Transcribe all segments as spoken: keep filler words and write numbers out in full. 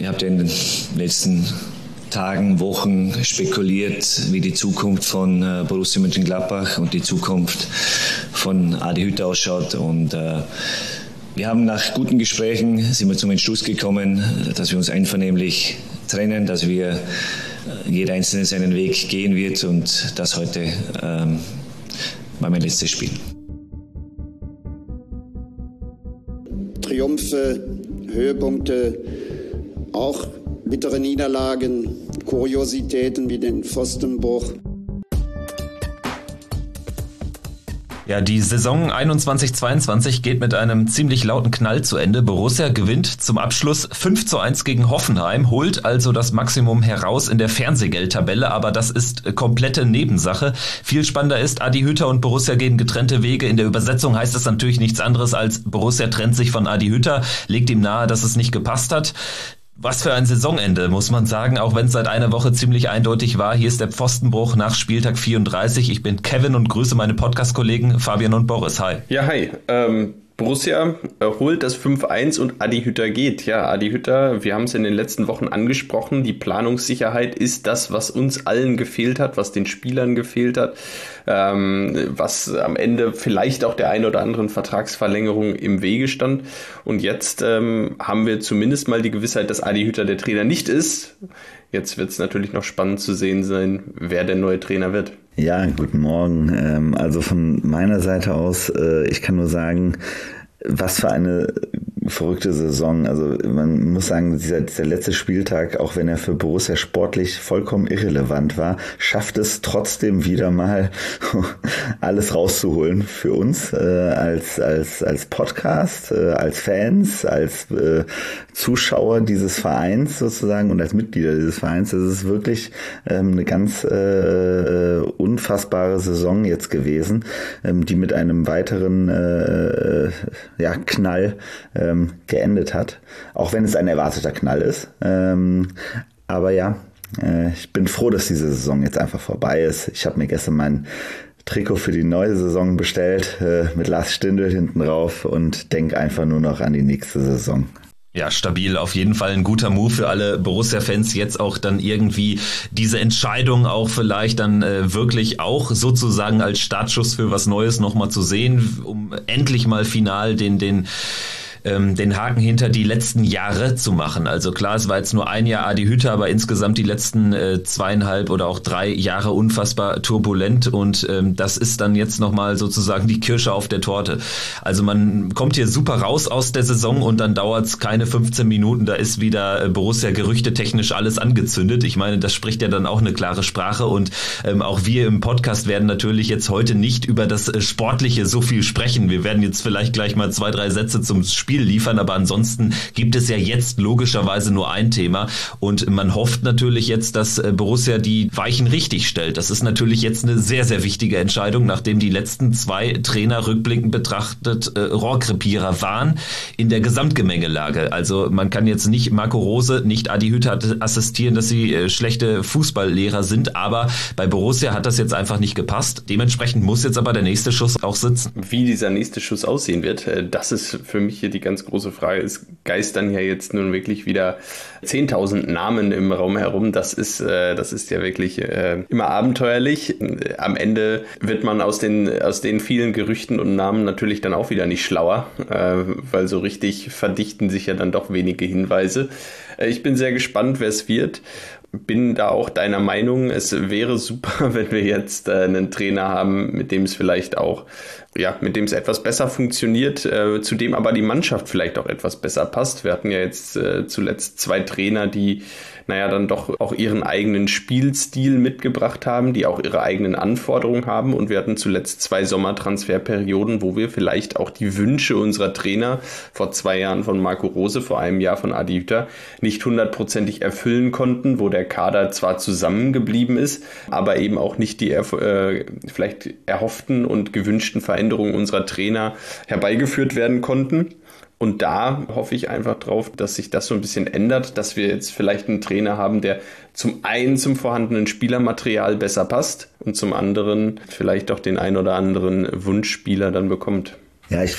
ihr habt ja in den letzten Tagen, Wochen spekuliert, wie die Zukunft von äh, Borussia Mönchengladbach und die Zukunft von Adi Hütter ausschaut. Und äh, wir haben nach guten Gesprächen sind wir zum Entschluss gekommen, dass wir uns einvernehmlich trennen, dass wir äh, jeder Einzelne seinen Weg gehen wird und das heute ähm, war mein letztes Spiel. Triumphe, Höhepunkte, auch bittere Niederlagen, Kuriositäten wie den Pfostenbruch. Ja, die Saison einundzwanzig zweiundzwanzig geht mit einem ziemlich lauten Knall zu Ende. Borussia gewinnt zum Abschluss fünf zu eins gegen Hoffenheim, holt also das Maximum heraus in der Fernsehgeldtabelle, aber das ist komplette Nebensache. Viel spannender ist, Adi Hütter und Borussia gehen getrennte Wege. In der Übersetzung heißt es natürlich nichts anderes als Borussia trennt sich von Adi Hütter, legt ihm nahe, dass es nicht gepasst hat. Was für ein Saisonende, muss man sagen, auch wenn es seit einer Woche ziemlich eindeutig war. Hier ist der Pfostenbruch nach Spieltag vierunddreißig. Ich bin Kevin und grüße meine Podcast-Kollegen Fabian und Boris. Hi. Ja, hi. Ähm, Borussia äh, holt das fünf eins und Adi Hütter geht. Ja, Adi Hütter, wir haben es in den letzten Wochen angesprochen, die Planungssicherheit ist das, was uns allen gefehlt hat, was den Spielern gefehlt hat, ähm, was am Ende vielleicht auch der ein oder anderen Vertragsverlängerung im Wege stand. Und jetzt ähm, haben wir zumindest mal die Gewissheit, dass Adi Hütter der Trainer nicht ist. Jetzt wird es natürlich noch spannend zu sehen sein, wer der neue Trainer wird. Ja, guten Morgen. Also von meiner Seite aus, ich kann nur sagen, was für eine verrückte Saison. Also man muss sagen, dieser, dieser letzte Spieltag, auch wenn er für Borussia sportlich vollkommen irrelevant war, schafft es trotzdem wieder mal alles rauszuholen für uns äh, als als als Podcast, äh, als Fans, als äh, Zuschauer dieses Vereins sozusagen und als Mitglieder dieses Vereins. Das ist wirklich ähm, eine ganz äh, unfassbare Saison jetzt gewesen, ähm, die mit einem weiteren äh, ja, Knall äh, geendet hat, auch wenn es ein erwarteter Knall ist. Ähm, aber ja, äh, ich bin froh, dass diese Saison jetzt einfach vorbei ist. Ich habe mir gestern mein Trikot für die neue Saison bestellt, äh, mit Lars Stindl hinten drauf und denke einfach nur noch an die nächste Saison. Ja, stabil, auf jeden Fall ein guter Move für alle Borussia-Fans, jetzt auch dann irgendwie diese Entscheidung auch vielleicht dann äh, wirklich auch sozusagen als Startschuss für was Neues nochmal zu sehen, um endlich mal final den, den den Haken hinter die letzten Jahre zu machen. Also klar, es war jetzt nur ein Jahr Adi Hütter, aber insgesamt die letzten äh, zweieinhalb oder auch drei Jahre unfassbar turbulent und ähm, das ist dann jetzt nochmal sozusagen die Kirsche auf der Torte. Also man kommt hier super raus aus der Saison und dann dauert es keine fünfzehn Minuten, da ist wieder äh, Borussia gerüchtetechnisch alles angezündet. Ich meine, das spricht ja dann auch eine klare Sprache und ähm, auch wir im Podcast werden natürlich jetzt heute nicht über das äh, Sportliche so viel sprechen. Wir werden jetzt vielleicht gleich mal zwei, drei Sätze zum Spiel liefern, aber ansonsten gibt es ja jetzt logischerweise nur ein Thema und man hofft natürlich jetzt, dass Borussia die Weichen richtig stellt. Das ist natürlich jetzt eine sehr, sehr wichtige Entscheidung, nachdem die letzten zwei Trainer rückblickend betrachtet äh, Rohrkrepierer waren in der Gesamtgemengelage. Also man kann jetzt nicht Marco Rose, nicht Adi Hütter assistieren, dass sie äh, schlechte Fußballlehrer sind, aber bei Borussia hat das jetzt einfach nicht gepasst. Dementsprechend muss jetzt aber der nächste Schuss auch sitzen. Wie dieser nächste Schuss aussehen wird, das ist für mich hier die ganz große Frage. Es geistern ja jetzt nun wirklich wieder zehntausend Namen im Raum herum. Das ist, äh, das ist ja wirklich äh, immer abenteuerlich. Am Ende wird man aus den, aus den vielen Gerüchten und Namen natürlich dann auch wieder nicht schlauer, äh, weil so richtig verdichten sich ja dann doch wenige Hinweise. Äh, ich bin sehr gespannt, wer es wird. Bin da auch deiner Meinung, es wäre super, wenn wir jetzt äh, einen Trainer haben, mit dem es vielleicht auch, ja, mit dem es etwas besser funktioniert, äh, zu dem aber die Mannschaft vielleicht auch etwas besser passt. Wir hatten ja jetzt äh, zuletzt zwei Trainer, die, naja, dann doch auch ihren eigenen Spielstil mitgebracht haben, die auch ihre eigenen Anforderungen haben und wir hatten zuletzt zwei Sommertransferperioden, wo wir vielleicht auch die Wünsche unserer Trainer, vor zwei Jahren von Marco Rose, vor einem Jahr von Adi Hütter, nicht hundertprozentig erfüllen konnten, wo der Kader zwar zusammengeblieben ist, aber eben auch nicht die äh, vielleicht erhofften und gewünschten Veränderungen unserer Trainer herbeigeführt werden konnten. Und da hoffe ich einfach drauf, dass sich das so ein bisschen ändert, dass wir jetzt vielleicht einen Trainer haben, der zum einen zum vorhandenen Spielermaterial besser passt und zum anderen vielleicht auch den ein oder anderen Wunschspieler dann bekommt. Ja, ich finde,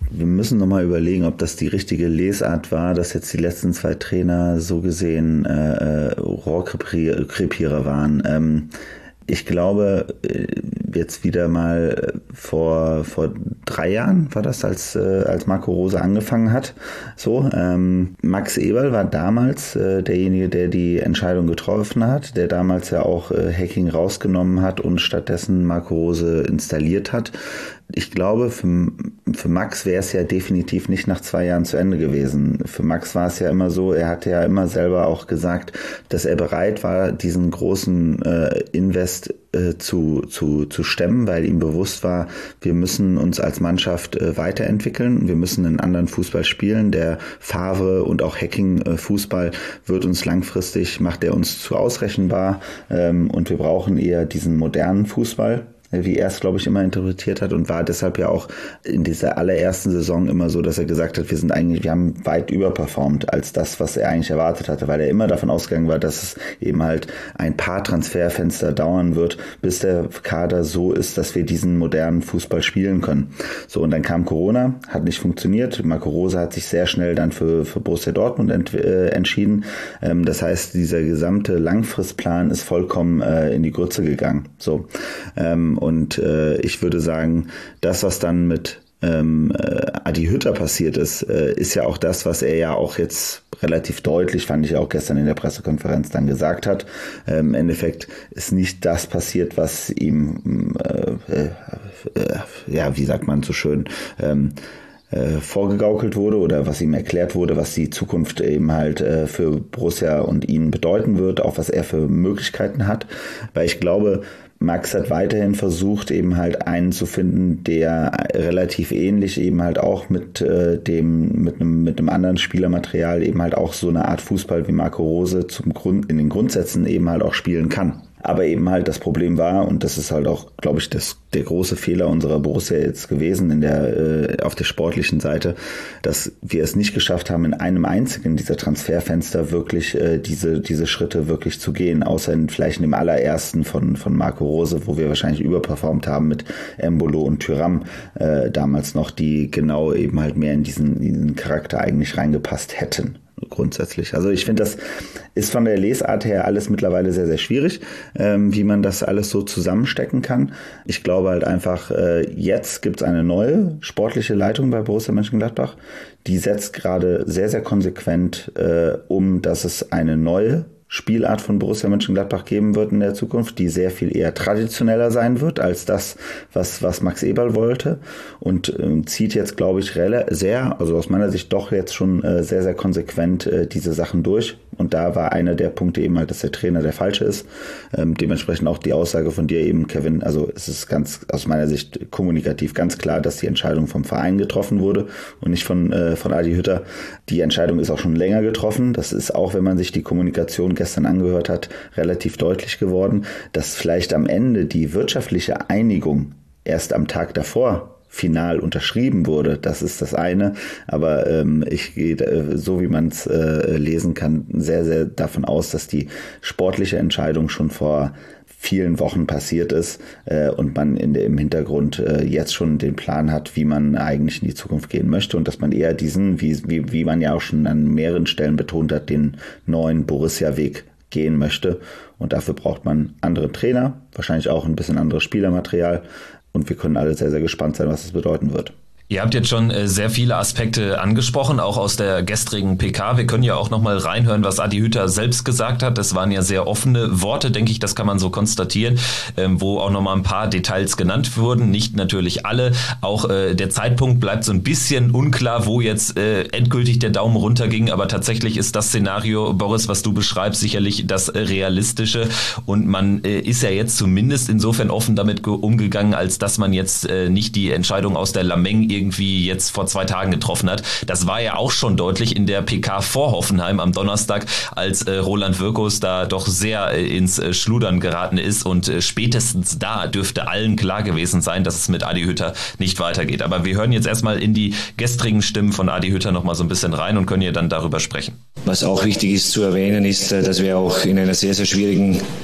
wir müssen nochmal überlegen, ob das die richtige Lesart war, dass jetzt die letzten zwei Trainer so gesehen äh, Rohrkrepierer waren. Ähm, Ich glaube, jetzt wieder mal vor vor drei Jahren war das, als als Marco Rose angefangen hat. So, ähm, Max Eberl war damals äh, derjenige, der die Entscheidung getroffen hat, der damals ja auch äh, Hacking rausgenommen hat und stattdessen Marco Rose installiert hat. Ich glaube, für, für Max wäre es ja definitiv nicht nach zwei Jahren zu Ende gewesen. Für Max war es ja immer so, er hatte ja immer selber auch gesagt, dass er bereit war, diesen großen äh, Invest äh, zu, zu, zu stemmen, weil ihm bewusst war, wir müssen uns als Mannschaft äh, weiterentwickeln, wir müssen einen anderen Fußball spielen. Der Favre und auch Hacking-Fußball wird uns langfristig, macht er uns zu ausrechenbar ähm, und wir brauchen eher diesen modernen Fußball, wie er es, glaube ich, immer interpretiert hat, und war deshalb ja auch in dieser allerersten Saison immer so, dass er gesagt hat, wir sind eigentlich, wir haben weit überperformt als das, was er eigentlich erwartet hatte, weil er immer davon ausgegangen war, dass es eben halt ein paar Transferfenster dauern wird, bis der Kader so ist, dass wir diesen modernen Fußball spielen können. So, und dann kam Corona, hat nicht funktioniert. Marco Rose hat sich sehr schnell dann für, für Borussia Dortmund ent, äh, entschieden. Ähm, das heißt, dieser gesamte Langfristplan ist vollkommen äh, in die Grütze gegangen. So, ähm, Und äh, ich würde sagen, das, was dann mit ähm, äh, Adi Hütter passiert ist, äh, ist ja auch das, was er ja auch jetzt relativ deutlich, fand ich auch gestern in der Pressekonferenz dann gesagt hat. Ähm, Im Endeffekt ist nicht das passiert, was ihm, äh, äh, äh, ja, wie sagt man so schön, ähm, äh, vorgegaukelt wurde oder was ihm erklärt wurde, was die Zukunft eben halt äh, für Borussia und ihn bedeuten wird, auch was er für Möglichkeiten hat. Weil ich glaube, Max hat weiterhin versucht, eben halt einen zu finden, der relativ ähnlich eben halt auch mit äh, dem, mit einem, mit einem anderen Spielermaterial eben halt auch so eine Art Fußball wie Marco Rose zum Grund, in den Grundsätzen eben halt auch spielen kann. Aber eben halt das Problem war, und das ist halt auch, glaube ich, das, der große Fehler unserer Borussia jetzt gewesen in der, äh, auf der sportlichen Seite, dass wir es nicht geschafft haben, in einem einzigen dieser Transferfenster wirklich äh, diese, diese Schritte wirklich zu gehen, außer in, vielleicht in dem allerersten von, von Marco Rose, wo wir wahrscheinlich überperformt haben mit Embolo und Thuram äh, damals noch, die genau eben halt mehr in diesen, in diesen Charakter eigentlich reingepasst hätten. Grundsätzlich. Also ich finde, das ist von der Lesart her alles mittlerweile sehr, sehr schwierig, ähm, wie man das alles so zusammenstecken kann. Ich glaube halt einfach, äh, jetzt gibt es eine neue sportliche Leitung bei Borussia Mönchengladbach. Die setzt gerade sehr, sehr konsequent äh, um, dass es eine neue Spielart von Borussia Mönchengladbach geben wird in der Zukunft, die sehr viel eher traditioneller sein wird als das, was, was Max Eberl wollte, und äh, zieht jetzt, glaube ich, sehr, also aus meiner Sicht doch jetzt schon äh, sehr, sehr konsequent äh, diese Sachen durch. Und da war einer der Punkte eben halt, dass der Trainer der falsche ist. Ähm, dementsprechend auch die Aussage von dir eben, Kevin, also es ist ganz aus meiner Sicht kommunikativ ganz klar, dass die Entscheidung vom Verein getroffen wurde und nicht von, äh, von Adi Hütter. Die Entscheidung ist auch schon länger getroffen. Das ist auch, wenn man sich die Kommunikation gestern angehört hat, relativ deutlich geworden, dass vielleicht am Ende die wirtschaftliche Einigung erst am Tag davor final unterschrieben wurde. Das ist das eine, aber ähm, ich gehe, äh, so wie man es äh, lesen kann, sehr, sehr davon aus, dass die sportliche Entscheidung schon vor vielen Wochen passiert ist äh, und man in der, im Hintergrund äh, jetzt schon den Plan hat, wie man eigentlich in die Zukunft gehen möchte, und dass man eher diesen, wie, wie, wie man ja auch schon an mehreren Stellen betont hat, den neuen Borussia-Weg gehen möchte, und dafür braucht man andere Trainer, wahrscheinlich auch ein bisschen anderes Spielermaterial, und wir können alle sehr, sehr gespannt sein, was das bedeuten wird. Ihr habt jetzt schon äh, sehr viele Aspekte angesprochen, auch aus der gestrigen P K. Wir können ja auch nochmal reinhören, was Adi Hütter selbst gesagt hat. Das waren ja sehr offene Worte, denke ich, das kann man so konstatieren, ähm, wo auch nochmal ein paar Details genannt wurden. Nicht natürlich alle. Auch äh, der Zeitpunkt bleibt so ein bisschen unklar, wo jetzt äh, endgültig der Daumen runterging. Aber tatsächlich ist das Szenario, Boris, was du beschreibst, sicherlich das äh, realistische. Und man äh, ist ja jetzt zumindest insofern offen damit ge- umgegangen, als dass man jetzt äh, nicht die Entscheidung aus der Lameng irgendwie jetzt vor zwei Tagen getroffen hat. Das war ja auch schon deutlich in der P K vor Hoffenheim am Donnerstag, als äh, Roland Wirkus da doch sehr äh, ins äh, Schludern geraten ist, und äh, spätestens da dürfte allen klar gewesen sein, dass es mit Adi Hütter nicht weitergeht. Aber wir hören jetzt erstmal in die gestrigen Stimmen von Adi Hütter noch mal so ein bisschen rein und können hier dann darüber sprechen. Was auch wichtig ist zu erwähnen, ist, dass wir auch in einer sehr, sehr schwierigen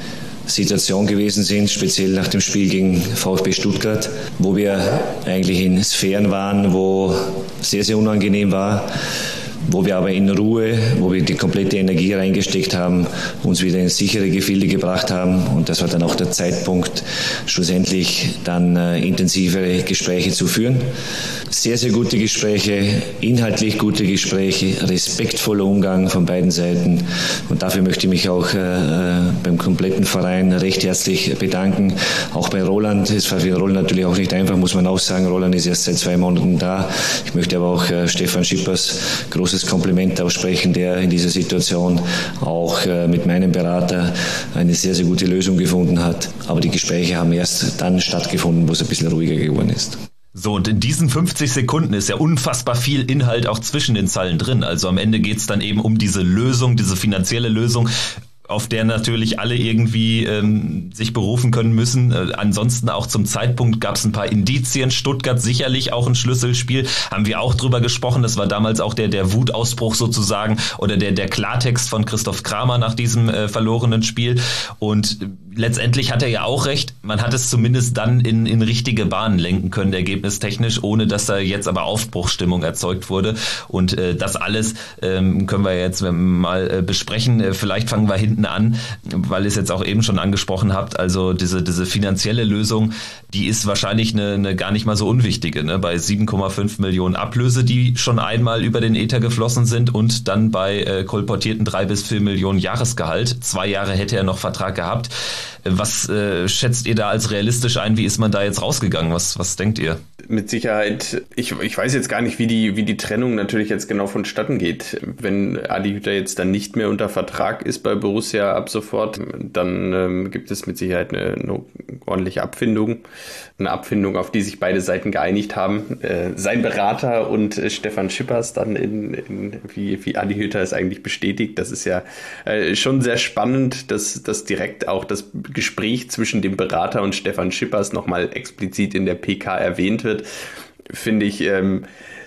Situation gewesen sind, speziell nach dem Spiel gegen VfB Stuttgart, wo wir eigentlich in Sphären waren, wo sehr, sehr unangenehm war, wo wir aber in Ruhe, wo wir die komplette Energie reingesteckt haben, uns wieder in sichere Gefilde gebracht haben. Und das war dann auch der Zeitpunkt, schlussendlich dann äh, intensivere Gespräche zu führen. Sehr, sehr gute Gespräche, inhaltlich gute Gespräche, respektvoller Umgang von beiden Seiten. Und dafür möchte ich mich auch äh, beim kompletten Verein recht herzlich bedanken. Auch bei Roland. Es war für Roland natürlich auch nicht einfach, muss man auch sagen. Roland ist erst seit zwei Monaten da. Ich möchte aber auch äh, Stefan Schippers großes Kompliment aussprechen, der in dieser Situation auch äh, mit meinem Berater eine sehr, sehr gute Lösung gefunden hat. Aber die Gespräche haben erst dann stattgefunden, wo es ein bisschen ruhiger geworden ist. So, und in diesen fünfzig Sekunden ist ja unfassbar viel Inhalt auch zwischen den Zeilen drin. Also am Ende geht's dann eben um diese Lösung, diese finanzielle Lösung, auf der natürlich alle irgendwie ähm, sich berufen können müssen. Äh, ansonsten auch zum Zeitpunkt gab es ein paar Indizien. Stuttgart sicherlich auch ein Schlüsselspiel. Haben wir auch drüber gesprochen. Das war damals auch der der Wutausbruch sozusagen oder der der Klartext von Christoph Kramer nach diesem äh, verlorenen Spiel. Und letztendlich hat er ja auch recht. Man hat es zumindest dann in in richtige Bahnen lenken können, ergebnistechnisch, ohne dass da jetzt aber Aufbruchsstimmung erzeugt wurde. Und äh, das alles ähm, können wir jetzt mal äh, besprechen. Äh, vielleicht fangen wir hinten an, weil ihr es jetzt auch eben schon angesprochen habt. Also diese diese finanzielle Lösung, die ist wahrscheinlich eine, eine gar nicht mal so unwichtige, ne? Bei sieben Komma fünf Millionen Ablöse, die schon einmal über den Äther geflossen sind, und dann bei äh, kolportierten drei bis vier Millionen Jahresgehalt. Zwei Jahre hätte er noch Vertrag gehabt. Was äh, schätzt ihr da als realistisch ein? Wie ist man da jetzt rausgegangen? Was was denkt ihr? Mit Sicherheit, ich, ich weiß jetzt gar nicht, wie die wie die Trennung natürlich jetzt genau vonstatten geht. Wenn Adi Hütter jetzt dann nicht mehr unter Vertrag ist bei Borussia ab sofort, dann ähm, gibt es mit Sicherheit eine, eine ordentliche Abfindung. Eine Abfindung, auf die sich beide Seiten geeinigt haben. Äh, sein Berater und äh, Stefan Schippers dann in, in wie, wie Adi Hütter es eigentlich bestätigt. Das ist ja äh, schon sehr spannend, dass, dass direkt auch das Gespräch zwischen dem Berater und Stefan Schippers nochmal explizit in der P K erwähnt wird. Finde ich ähm,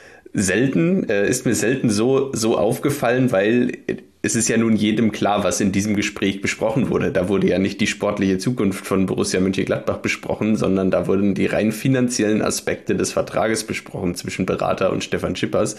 selten, äh, ist mir selten so, so aufgefallen, weil es ist ja nun jedem klar, was in diesem Gespräch besprochen wurde. Da wurde ja nicht die sportliche Zukunft von Borussia Mönchengladbach besprochen, sondern da wurden die rein finanziellen Aspekte des Vertrages besprochen zwischen Berater und Stefan Schippers.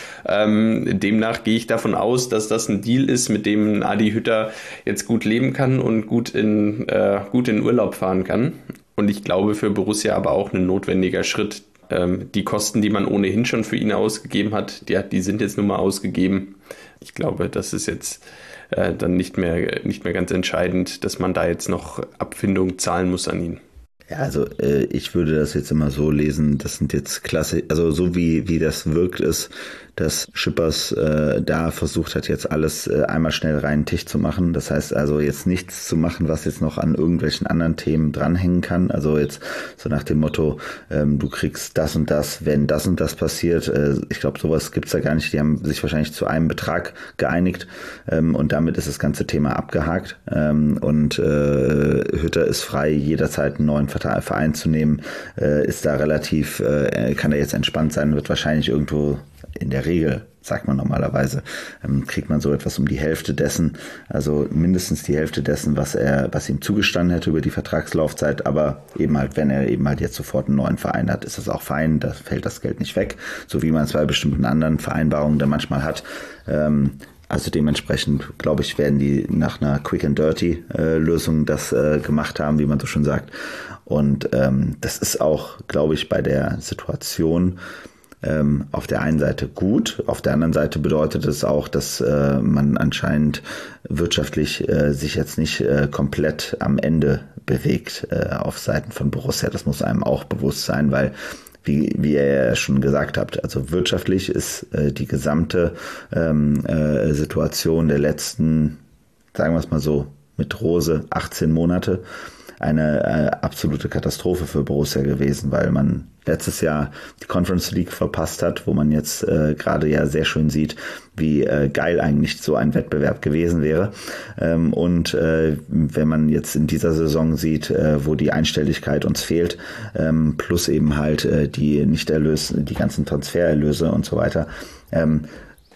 Ähm, demnach gehe ich davon aus, dass das ein Deal ist, mit dem Adi Hütter jetzt gut leben kann und gut in, äh, gut in Urlaub fahren kann. Und ich glaube für Borussia aber auch ein notwendiger Schritt. Ähm, die Kosten, die man ohnehin schon für ihn ausgegeben hat, die, die sind jetzt nun mal ausgegeben. Ich glaube, das ist jetzt äh, dann nicht mehr, nicht mehr ganz entscheidend, dass man da jetzt noch Abfindung zahlen muss an ihn. Ja, also äh, ich würde das jetzt immer so lesen, das sind jetzt klasse, also so wie wie das wirkt ist, dass Schippers äh, da versucht hat, jetzt alles äh, einmal schnell reinen Tisch zu machen. Das heißt also jetzt nichts zu machen, was jetzt noch an irgendwelchen anderen Themen dranhängen kann. Also jetzt so nach dem Motto, ähm, du kriegst das und das, wenn das und das passiert. Äh, ich glaube, sowas gibt's da gar nicht. Die haben sich wahrscheinlich zu einem Betrag geeinigt ähm, und damit ist das ganze Thema abgehakt. Ähm, und äh, Hütter ist frei, jederzeit einen neuen Verein zu nehmen, äh, ist da relativ, äh, kann er jetzt entspannt sein, wird wahrscheinlich irgendwo in der Regel, sagt man normalerweise, ähm, kriegt man so etwas um die Hälfte dessen, also mindestens die Hälfte dessen, was er, was ihm zugestanden hätte über die Vertragslaufzeit, aber eben halt, wenn er eben halt jetzt sofort einen neuen Verein hat, ist das auch fein, da fällt das Geld nicht weg, so wie man es bei bestimmten anderen Vereinbarungen da manchmal hat. Ähm, Also dementsprechend, glaube ich, werden die nach einer Quick-and-Dirty-Lösung äh, das äh, gemacht haben, wie man so schon sagt. Und ähm, das ist auch, glaube ich, bei der Situation ähm, auf der einen Seite gut. Auf der anderen Seite bedeutet es auch, dass äh, man anscheinend wirtschaftlich äh, sich jetzt nicht äh, komplett am Ende bewegt äh, auf Seiten von Borussia. Das muss einem auch bewusst sein, weil Wie, wie ihr ja schon gesagt habt, also wirtschaftlich ist äh, die gesamte ähm, äh, Situation der letzten, sagen wir es mal so, mit Rose achtzehn Monate eine äh, absolute Katastrophe für Borussia gewesen, weil man letztes Jahr die Conference League verpasst hat, wo man jetzt äh, gerade ja sehr schön sieht, wie äh, geil eigentlich so ein Wettbewerb gewesen wäre. Ähm, und äh, wenn man jetzt in dieser Saison sieht, äh, wo die Einstelligkeit uns fehlt, ähm, plus eben halt äh, die Nichterlöse, die ganzen Transfererlöse und so weiter, ähm,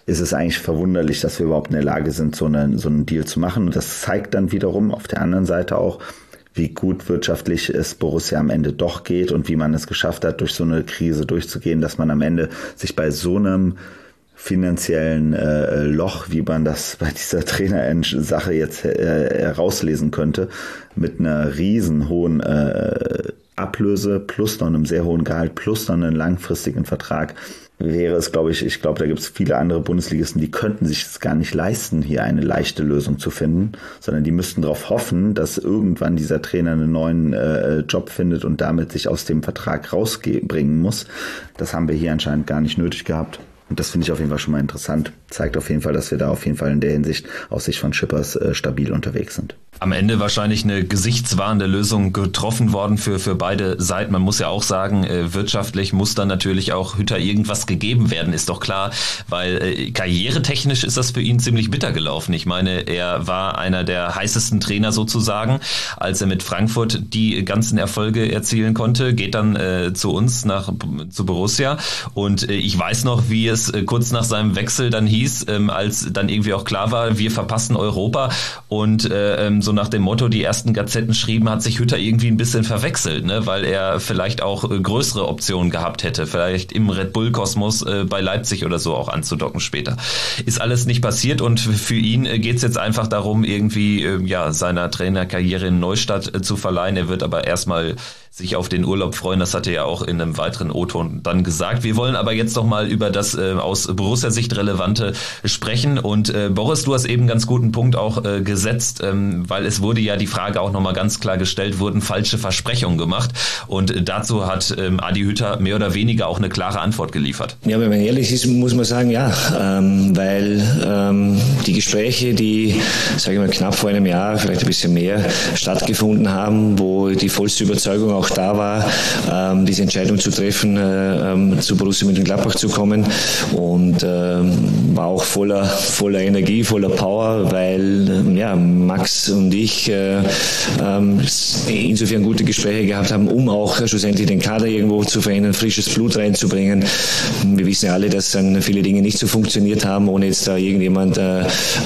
ist es eigentlich verwunderlich, dass wir überhaupt in der Lage sind, so, eine, so einen Deal zu machen. Und das zeigt dann wiederum auf der anderen Seite auch, wie gut wirtschaftlich es Borussia am Ende doch geht und wie man es geschafft hat, durch so eine Krise durchzugehen, dass man am Ende sich bei so einem finanziellen äh, Loch, wie man das bei dieser Trainer-Sache jetzt äh, herauslesen könnte, mit einer riesen hohen äh, Ablöse plus noch einem sehr hohen Gehalt plus noch einem langfristigen Vertrag, wäre es, glaube ich, ich glaube, da gibt es viele andere Bundesligisten, die könnten sich es gar nicht leisten, hier eine leichte Lösung zu finden, sondern die müssten darauf hoffen, dass irgendwann dieser Trainer einen neuen äh, Job findet und damit sich aus dem Vertrag rausbringen muss. Das haben wir hier anscheinend gar nicht nötig gehabt. Und das finde ich auf jeden Fall schon mal interessant. Zeigt auf jeden Fall, dass wir da auf jeden Fall in der Hinsicht aus Sicht von Schippers äh, stabil unterwegs sind. Am Ende wahrscheinlich eine gesichtswahrende Lösung getroffen worden für für beide Seiten. Man muss ja auch sagen, äh, wirtschaftlich muss dann natürlich auch Hütter irgendwas gegeben werden, ist doch klar, weil äh, karrieretechnisch ist das für ihn ziemlich bitter gelaufen. Ich meine, er war einer der heißesten Trainer sozusagen, als er mit Frankfurt die ganzen Erfolge erzielen konnte, geht dann äh, zu uns nach zu Borussia und äh, ich weiß noch, wie es äh, kurz nach seinem Wechsel dann hieß, ähm, als dann irgendwie auch klar war, wir verpassen Europa und äh, so nach dem Motto, die ersten Gazetten schrieben, hat sich Hütter irgendwie ein bisschen verwechselt, ne, weil er vielleicht auch äh, größere Optionen gehabt hätte, vielleicht im Red Bull Kosmos äh, bei Leipzig oder so auch anzudocken später. Ist alles nicht passiert und für ihn äh, geht es jetzt einfach darum, irgendwie äh, ja seiner Trainerkarriere einen Neustart äh, zu verleihen. Er wird aber erstmal sich auf den Urlaub freuen, das hatte er ja auch in einem weiteren O-Ton dann gesagt. Wir wollen aber jetzt noch mal über das äh, aus Borussia-Sicht Relevante sprechen und äh, Boris, du hast eben einen ganz guten Punkt auch äh, gesetzt, ähm, weil es wurde ja die Frage auch noch mal ganz klar gestellt, wurden falsche Versprechungen gemacht und äh, dazu hat ähm, Adi Hütter mehr oder weniger auch eine klare Antwort geliefert. Ja, wenn man ehrlich ist, muss man sagen, ja, ähm, weil ähm, die Gespräche, die, sage ich mal, knapp vor einem Jahr, vielleicht ein bisschen mehr, stattgefunden haben, wo die vollste Überzeugung auch da war, ähm, diese Entscheidung zu treffen, äh, ähm, zu Borussia Mönchengladbach zu kommen und ähm, war auch voller voller Energie, voller Power, weil ähm, ja Max und ich äh, ähm, insofern gute Gespräche gehabt haben, um auch äh, schlussendlich den Kader irgendwo zu verändern, frisches Blut reinzubringen. Wir wissen ja alle, dass dann viele Dinge nicht so funktioniert haben, ohne jetzt da irgendjemand äh,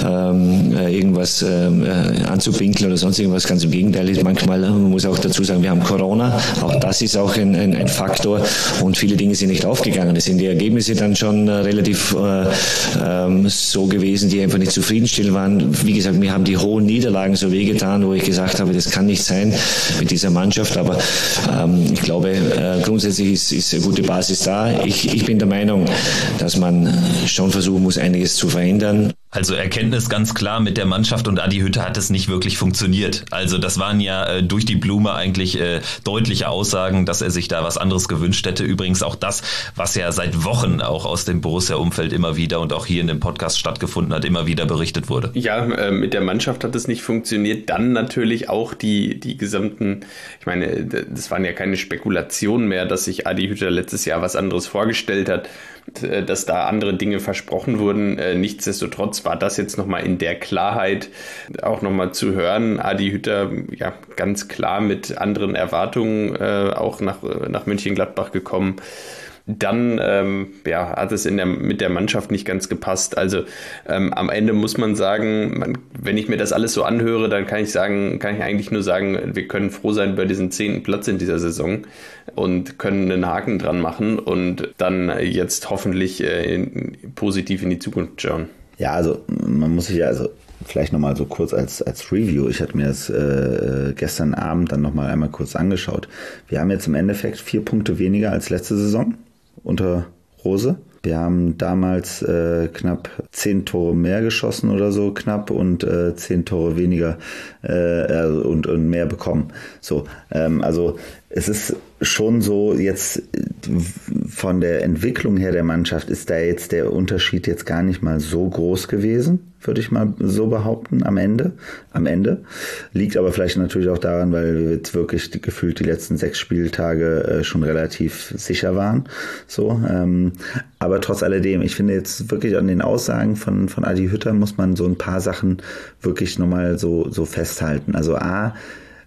äh, irgendwas äh, anzupinkeln oder sonst irgendwas. Ganz im Gegenteil, manchmal, man muss auch dazu sagen, wir haben Corona. Auch das ist auch ein, ein, ein Faktor und viele Dinge sind nicht aufgegangen. Es sind die Ergebnisse dann schon äh, relativ äh, ähm, so gewesen, die einfach nicht zufriedenstellend waren. Wie gesagt, mir haben die hohen Niederlagen so wehgetan, wo ich gesagt habe, das kann nicht sein mit dieser Mannschaft. Aber ähm, ich glaube, äh, grundsätzlich ist, ist eine gute Basis da. Ich, ich bin der Meinung, dass man schon versuchen muss, einiges zu verändern. Also Erkenntnis ganz klar, mit der Mannschaft und Adi Hütter hat es nicht wirklich funktioniert. Also das waren ja äh, durch die Blume eigentlich äh, deutliche Aussagen, dass er sich da was anderes gewünscht hätte. Übrigens auch das, was ja seit Wochen auch aus dem Borussia-Umfeld immer wieder und auch hier in dem Podcast stattgefunden hat, immer wieder berichtet wurde. Ja, äh, mit der Mannschaft hat es nicht funktioniert. Dann natürlich auch die, die gesamten, ich meine, das waren ja keine Spekulationen mehr, dass sich Adi Hütter letztes Jahr was anderes vorgestellt hat, dass da andere Dinge versprochen wurden. Nichtsdestotrotz war das jetzt nochmal in der Klarheit auch nochmal zu hören. Adi Hütter, ja, ganz klar mit anderen Erwartungen äh, auch nach, nach Mönchengladbach gekommen. Dann ähm, ja, hat es in der, mit der Mannschaft nicht ganz gepasst. Also ähm, am Ende muss man sagen, man, wenn ich mir das alles so anhöre, dann kann ich sagen, kann ich eigentlich nur sagen, wir können froh sein über diesen zehnten Platz in dieser Saison und können einen Haken dran machen und dann jetzt hoffentlich äh, in, positiv in die Zukunft schauen. Ja, also man muss sich ja, also vielleicht nochmal so kurz als, als Review. Ich hatte mir das äh, gestern Abend dann nochmal einmal kurz angeschaut. Wir haben jetzt im Endeffekt vier Punkte weniger als letzte Saison unter Rose. Wir haben damals äh, knapp zehn Tore mehr geschossen oder so knapp und äh, zehn Tore weniger äh, und, und mehr bekommen. So, ähm, also es ist schon so, jetzt von der Entwicklung her der Mannschaft ist da jetzt der Unterschied jetzt gar nicht mal so groß gewesen, würde ich mal so behaupten, am Ende. Am Ende. Liegt aber vielleicht natürlich auch daran, weil wir jetzt wirklich die, gefühlt die letzten sechs Spieltage äh, schon relativ sicher waren. So, ähm, aber trotz alledem, ich finde jetzt wirklich an den Aussagen von, von Adi Hütter muss man so ein paar Sachen wirklich nochmal so, so festhalten. Also A,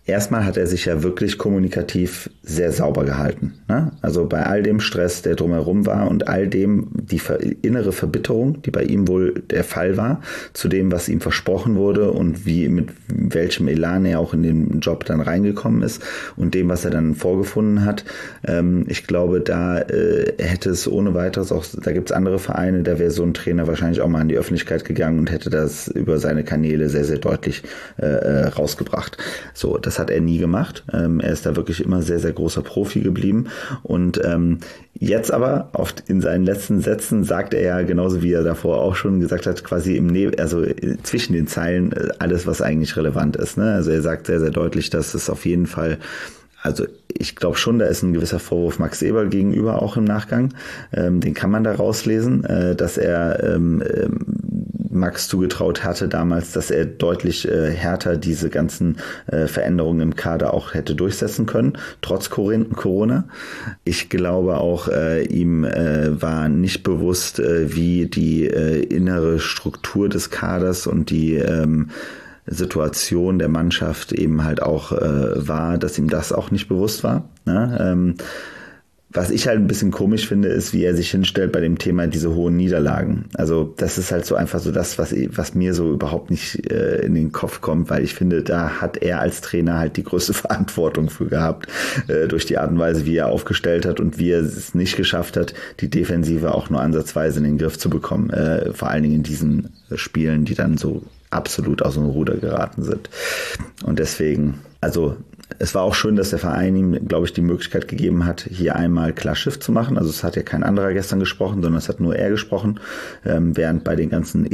erstmal hat er sich ja wirklich kommunikativ sehr sauber gehalten. Ne? Also bei all dem Stress, der drumherum war und all dem, die innere Verbitterung, die bei ihm wohl der Fall war, zu dem, was ihm versprochen wurde und wie mit welchem Elan er auch in den Job dann reingekommen ist und dem, was er dann vorgefunden hat. Ähm, ich glaube, da äh, hätte es ohne weiteres auch, da gibt es andere Vereine, da wäre so ein Trainer wahrscheinlich auch mal in die Öffentlichkeit gegangen und hätte das über seine Kanäle sehr, sehr deutlich äh, rausgebracht. So, das hat er nie gemacht. Ähm, er ist da wirklich immer sehr, sehr großer Profi geblieben und ähm, jetzt aber oft in seinen letzten Sätzen sagt er ja, genauso wie er davor auch schon gesagt hat, quasi im ne- also zwischen den Zeilen alles, was eigentlich relevant ist. Ne? Also er sagt sehr, sehr deutlich, dass es auf jeden Fall, also ich glaube schon, da ist ein gewisser Vorwurf Max Eberl gegenüber auch im Nachgang. Ähm, den kann man da rauslesen, äh, dass er ähm, ähm, Max zugetraut hatte damals, dass er deutlich äh, härter diese ganzen äh, Veränderungen im Kader auch hätte durchsetzen können, trotz Corona. Ich glaube auch, äh, ihm äh, war nicht bewusst, äh, wie die äh, innere Struktur des Kaders und die ähm, Situation der Mannschaft eben halt auch äh, war, dass ihm das auch nicht bewusst war. Ne? Ähm, was ich halt ein bisschen komisch finde, ist, wie er sich hinstellt bei dem Thema diese hohen Niederlagen. Also das ist halt so einfach so das, was, was mir so überhaupt nicht äh, in den Kopf kommt, weil ich finde, da hat er als Trainer halt die größte Verantwortung für gehabt, äh, durch die Art und Weise, wie er aufgestellt hat und wie er es nicht geschafft hat, die Defensive auch nur ansatzweise in den Griff zu bekommen. Äh, vor allen Dingen in diesen Spielen, die dann so absolut aus dem Ruder geraten sind. Und deswegen, also es war auch schön, dass der Verein ihm, glaube ich, die Möglichkeit gegeben hat, hier einmal klar Schiff zu machen. Also es hat ja kein anderer gestern gesprochen, sondern es hat nur er gesprochen, ähm, während bei den ganzen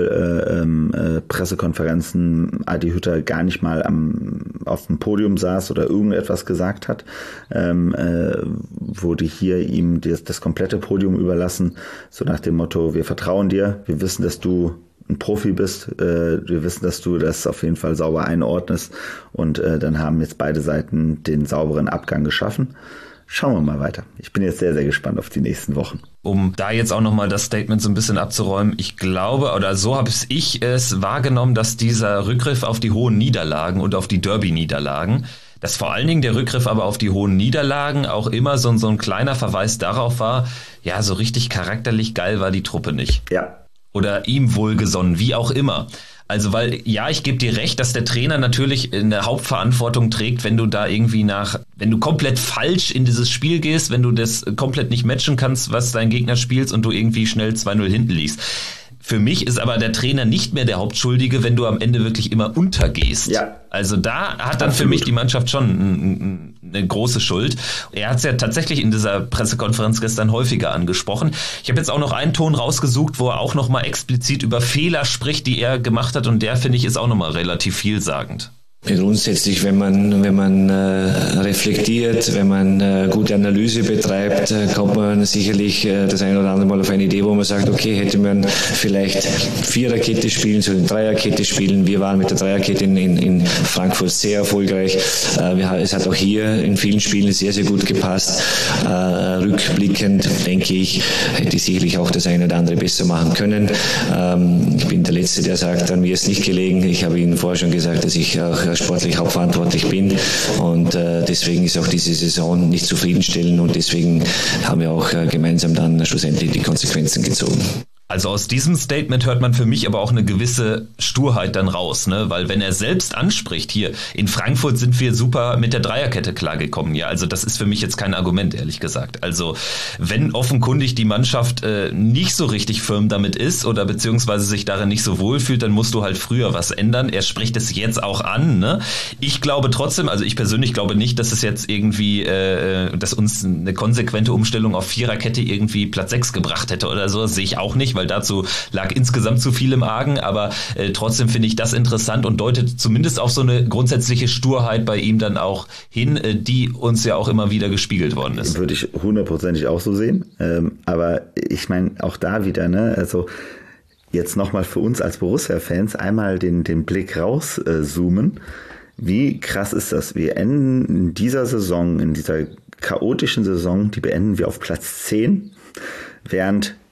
Eberl-Pressekonferenzen äh, äh, Adi Hütter gar nicht mal am, auf dem Podium saß oder irgendetwas gesagt hat, ähm, äh, wurde hier ihm das, das komplette Podium überlassen, so nach dem Motto, wir vertrauen dir, wir wissen, dass du ein Profi bist, äh, wir wissen, dass du das auf jeden Fall sauber einordnest und äh, dann haben jetzt beide Seiten den sauberen Abgang geschaffen. Schauen wir mal weiter. Ich bin jetzt sehr, sehr gespannt auf die nächsten Wochen. Um da jetzt auch nochmal das Statement so ein bisschen abzuräumen, ich glaube, oder so habe ich es wahrgenommen, dass dieser Rückgriff auf die hohen Niederlagen und auf die Derby-Niederlagen, dass vor allen Dingen der Rückgriff aber auf die hohen Niederlagen auch immer so, so ein kleiner Verweis darauf war, ja, so richtig charakterlich geil war die Truppe nicht. Ja. Oder ihm wohlgesonnen, wie auch immer. Also weil, ja, ich gebe dir recht, dass der Trainer natürlich eine Hauptverantwortung trägt, wenn du da irgendwie nach, wenn du komplett falsch in dieses Spiel gehst, wenn du das komplett nicht matchen kannst, was dein Gegner spielst und du irgendwie schnell zwei null hinten liegst. Für mich ist aber der Trainer nicht mehr der Hauptschuldige, wenn du am Ende wirklich immer untergehst. Ja. Also da hat dann Absolut. Für mich die Mannschaft schon eine große Schuld. Er hat es ja tatsächlich in dieser Pressekonferenz gestern häufiger angesprochen. Ich habe jetzt auch noch einen Ton rausgesucht, wo er auch nochmal explizit über Fehler spricht, die er gemacht hat. Und der, finde ich, ist auch nochmal relativ vielsagend. Grundsätzlich, wenn man, wenn man äh, reflektiert, wenn man äh, gute Analyse betreibt, äh, kommt man sicherlich äh, das eine oder andere Mal auf eine Idee, wo man sagt, okay, hätte man vielleicht Viererkette spielen sollen, Dreierkette spielen. Wir waren mit der Dreierkette in, in, in Frankfurt sehr erfolgreich. Äh, wir, es hat auch hier in vielen Spielen sehr, sehr gut gepasst. Äh, rückblickend, denke ich, hätte ich sicherlich auch das eine oder andere besser machen können. Ähm, ich bin der Letzte, der sagt, an mir ist nicht gelegen. Ich habe Ihnen vorher schon gesagt, dass ich auch sportlich hauptverantwortlich bin und äh, deswegen ist auch diese Saison nicht zufriedenstellend und deswegen haben wir auch äh, gemeinsam dann schlussendlich die Konsequenzen gezogen. Also aus diesem Statement hört man für mich aber auch eine gewisse Sturheit dann raus, ne? Weil wenn er selbst anspricht, hier in Frankfurt sind wir super mit der Dreierkette klargekommen, ja, also das ist für mich jetzt kein Argument, ehrlich gesagt. Also wenn offenkundig die Mannschaft äh, nicht so richtig firm damit ist oder beziehungsweise sich darin nicht so wohlfühlt, dann musst du halt früher was ändern. Er spricht es jetzt auch an, ne? Ich glaube trotzdem, also ich persönlich glaube nicht, dass es jetzt irgendwie, äh, dass uns eine konsequente Umstellung auf Viererkette irgendwie Platz sechs gebracht hätte oder so, das sehe ich auch nicht, weil dazu lag insgesamt zu viel im Argen, aber äh, trotzdem finde ich das interessant und deutet zumindest auf so eine grundsätzliche Sturheit bei ihm dann auch hin, äh, die uns ja auch immer wieder gespiegelt worden ist. Würde ich hundertprozentig auch so sehen, ähm, aber ich meine auch da wieder, ne, also jetzt nochmal für uns als Borussia-Fans einmal den, den Blick rauszoomen. Äh, Wie krass ist das? Wir enden in dieser Saison, in dieser chaotischen Saison, die beenden wir auf Platz zehn, während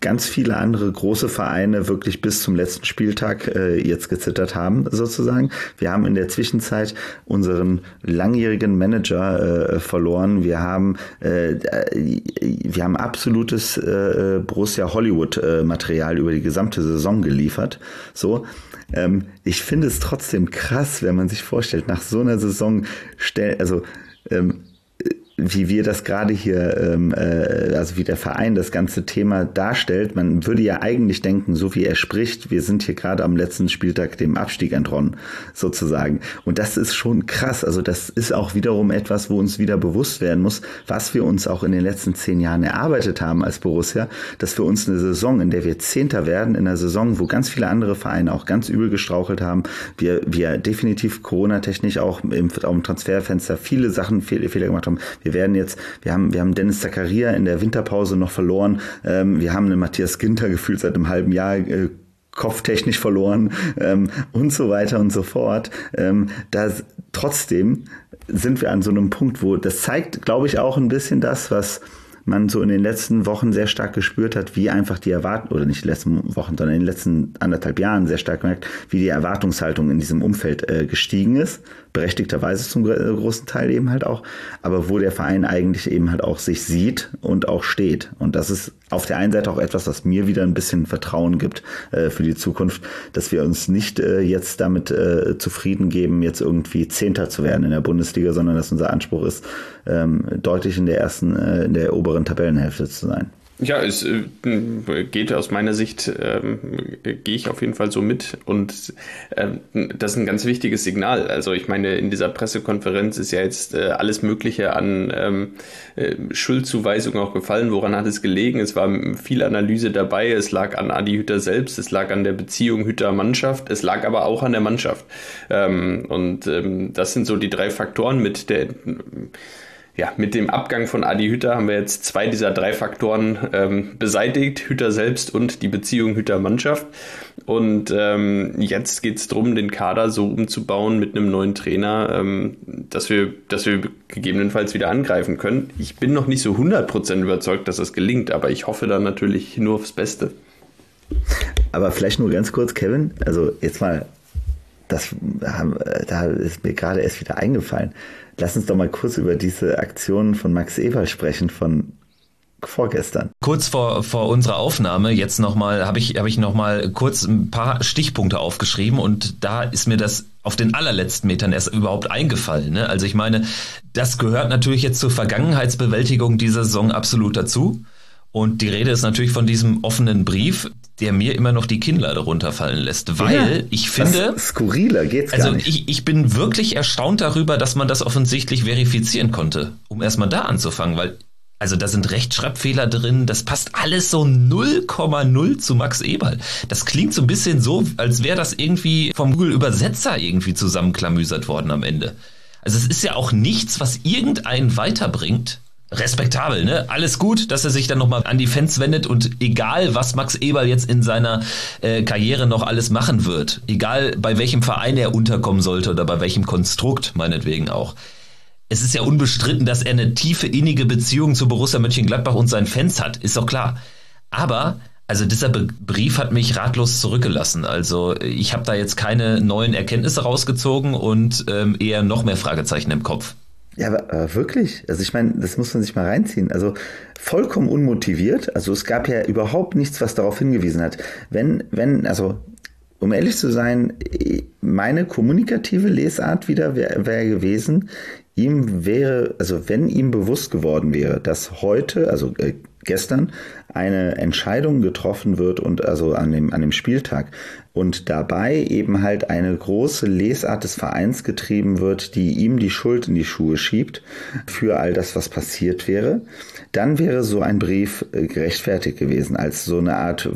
ganz viele andere große Vereine wirklich bis zum letzten Spieltag äh, jetzt gezittert haben, sozusagen. Wir haben in der Zwischenzeit unseren langjährigen Manager äh, verloren. Wir haben äh, wir haben absolutes äh, Borussia Hollywood äh, Material über die gesamte Saison geliefert. So, ähm, ich finde es trotzdem krass, wenn man sich vorstellt, nach so einer Saison stell, also ähm, wie wir das gerade hier, ähm, äh, also wie der Verein das ganze Thema darstellt. Man würde ja eigentlich denken, so wie er spricht, wir sind hier gerade am letzten Spieltag dem Abstieg entronnen, sozusagen. Und das ist schon krass. Also das ist auch wiederum etwas, wo uns wieder bewusst werden muss, was wir uns auch in den letzten zehn Jahren erarbeitet haben als Borussia, dass wir uns eine Saison, in der wir Zehnter werden, in einer Saison, wo ganz viele andere Vereine auch ganz übel gestrauchelt haben, wir, wir definitiv Corona-technisch auch im, auch im Transferfenster viele Sachen, Fehler gemacht haben. Wir werden jetzt, wir haben, wir haben Dennis Zakaria in der Winterpause noch verloren. Ähm, wir haben einen Matthias Ginter gefühlt seit einem halben Jahr äh, kopftechnisch verloren ähm, und so weiter und so fort. Ähm, da trotzdem sind wir an so einem Punkt, wo das zeigt, glaube ich, auch ein bisschen das, was man so in den letzten Wochen sehr stark gespürt hat, wie einfach die Erwartung, oder nicht die letzten Wochen, sondern in den letzten anderthalb Jahren sehr stark gemerkt, wie die Erwartungshaltung in diesem Umfeld äh, gestiegen ist, berechtigterweise zum großen Teil eben halt auch, aber wo der Verein eigentlich eben halt auch sich sieht und auch steht. Und das ist auf der einen Seite auch etwas, was mir wieder ein bisschen Vertrauen gibt äh, für die Zukunft, dass wir uns nicht äh, jetzt damit äh, zufrieden geben, jetzt irgendwie Zehnter zu werden in der Bundesliga, sondern dass unser Anspruch ist, ähm, deutlich in der ersten, äh, in der oberen Tabellenhälfte zu sein. Ja, es äh, geht aus meiner Sicht, ähm, gehe ich auf jeden Fall so mit und äh, das ist ein ganz wichtiges Signal. Also ich meine, in dieser Pressekonferenz ist ja jetzt äh, alles Mögliche an ähm, äh, Schuldzuweisungen auch gefallen. Woran hat es gelegen? Es war viel Analyse dabei. Es lag an Adi Hütter selbst, es lag an der Beziehung Hütter-Mannschaft, es lag aber auch an der Mannschaft. Ähm, und ähm, das sind so die drei Faktoren mit der... Ja, mit dem Abgang von Adi Hütter haben wir jetzt zwei dieser drei Faktoren ähm, beseitigt, Hütter selbst und die Beziehung Hütter-Mannschaft. Und ähm, jetzt geht es darum, den Kader so umzubauen mit einem neuen Trainer, ähm, dass wir, dass wir gegebenenfalls wieder angreifen können. Ich bin noch nicht so hundert Prozent überzeugt, dass das gelingt, aber ich hoffe dann natürlich nur aufs Beste. Aber vielleicht nur ganz kurz, Kevin, also jetzt mal, das, da ist mir gerade erst wieder eingefallen. Lass uns doch mal kurz über diese Aktion von Max Eberl sprechen von vorgestern. Kurz vor, vor unserer Aufnahme, jetzt nochmal, habe ich, habe ich nochmal kurz ein paar Stichpunkte aufgeschrieben und da ist mir das auf den allerletzten Metern erst überhaupt eingefallen. Ne? Also ich meine, das gehört natürlich jetzt zur Vergangenheitsbewältigung dieser Saison absolut dazu. Und die Rede ist natürlich von diesem offenen Brief, der mir immer noch die Kinnlade runterfallen lässt, weil ja, ich finde, skurriler geht's gar also nicht. Ich, ich bin wirklich erstaunt darüber, dass man das offensichtlich verifizieren konnte, um erstmal da anzufangen, weil also da sind Rechtschreibfehler drin, das passt alles so null Komma null zu Max Eberl. Das klingt so ein bisschen so, als wäre das irgendwie vom Google-Übersetzer irgendwie zusammenklamüsert worden am Ende. Also es ist ja auch nichts, was irgendeinen weiterbringt. Respektabel, ne? Alles gut, dass er sich dann nochmal an die Fans wendet und egal, was Max Eberl jetzt in seiner äh, Karriere noch alles machen wird, egal bei welchem Verein er unterkommen sollte oder bei welchem Konstrukt, meinetwegen auch. Es ist ja unbestritten, dass er eine tiefe, innige Beziehung zu Borussia Mönchengladbach und seinen Fans hat, ist doch klar. Aber, also dieser Be- Brief hat mich ratlos zurückgelassen. Also ich habe da jetzt keine neuen Erkenntnisse rausgezogen und ähm, eher noch mehr Fragezeichen im Kopf. Ja, aber, aber wirklich, also ich meine, das muss man sich mal reinziehen, also vollkommen unmotiviert, also es gab ja überhaupt nichts, was darauf hingewiesen hat, wenn, wenn, also um ehrlich zu sein, meine kommunikative Lesart wieder wäre wär gewesen, ihm wäre, also wenn ihm bewusst geworden wäre, dass heute, also äh, gestern, eine Entscheidung getroffen wird und also an dem, an dem Spieltag und dabei eben halt eine große Lesart des Vereins getrieben wird, die ihm die Schuld in die Schuhe schiebt für all das, was passiert wäre, dann wäre so ein Brief gerechtfertigt gewesen, als so eine Art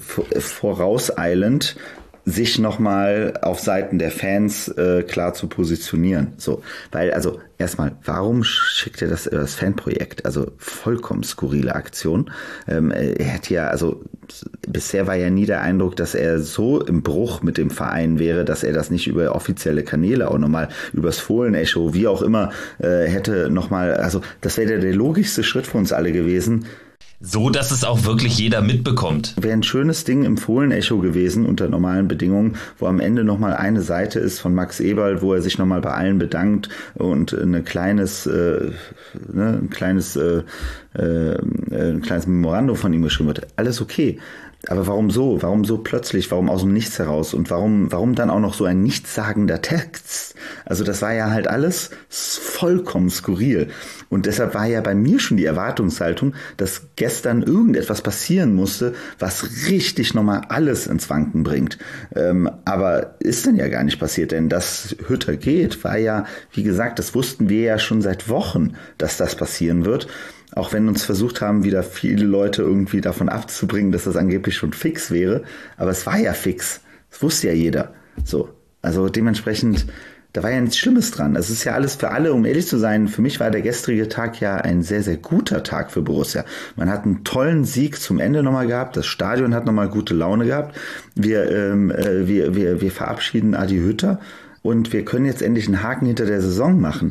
vorauseilend sich nochmal auf Seiten der Fans äh, klar zu positionieren. So, weil, also erstmal, warum schickt er das über das Fanprojekt? Also vollkommen skurrile Aktion. Ähm, er hat ja, also bisher war ja nie der Eindruck, dass er so im Bruch mit dem Verein wäre, dass er das nicht über offizielle Kanäle auch nochmal übers Fohlenecho, wie auch immer, äh, hätte nochmal, also das wäre der, der logischste Schritt für uns alle gewesen. so, dass es auch wirklich jeder mitbekommt. Wäre ein schönes Ding im Fohlen-Echo gewesen unter normalen Bedingungen, wo am Ende nochmal eine Seite ist von Max Eberl, wo er sich nochmal bei allen bedankt und ein kleines, äh, ne, ein kleines, äh, äh, ein kleines Memorandum von ihm geschrieben wird. Alles okay. Aber warum so? Warum so plötzlich? Warum aus dem Nichts heraus? Und warum, warum dann auch noch so ein nichtssagender Text? Also das war ja halt alles vollkommen skurril. Und deshalb war ja bei mir schon die Erwartungshaltung, dass gestern irgendetwas passieren musste, was richtig nochmal alles ins Wanken bringt. Ähm, aber ist dann ja gar nicht passiert, denn dass Hütter geht, war ja, wie gesagt, das wussten wir ja schon seit Wochen, dass das passieren wird. Auch wenn uns versucht haben, wieder viele Leute irgendwie davon abzubringen, dass das angeblich schon fix wäre. Aber es war ja fix. Das wusste ja jeder. So. Also dementsprechend, da war ja nichts Schlimmes dran. Es ist ja alles für alle, um ehrlich zu sein, für mich war der gestrige Tag ja ein sehr, sehr guter Tag für Borussia. Man hat einen tollen Sieg zum Ende nochmal gehabt. Das Stadion hat nochmal gute Laune gehabt. Wir, ähm, äh, wir, wir, wir verabschieden Adi Hütter und wir können jetzt endlich einen Haken hinter der Saison machen.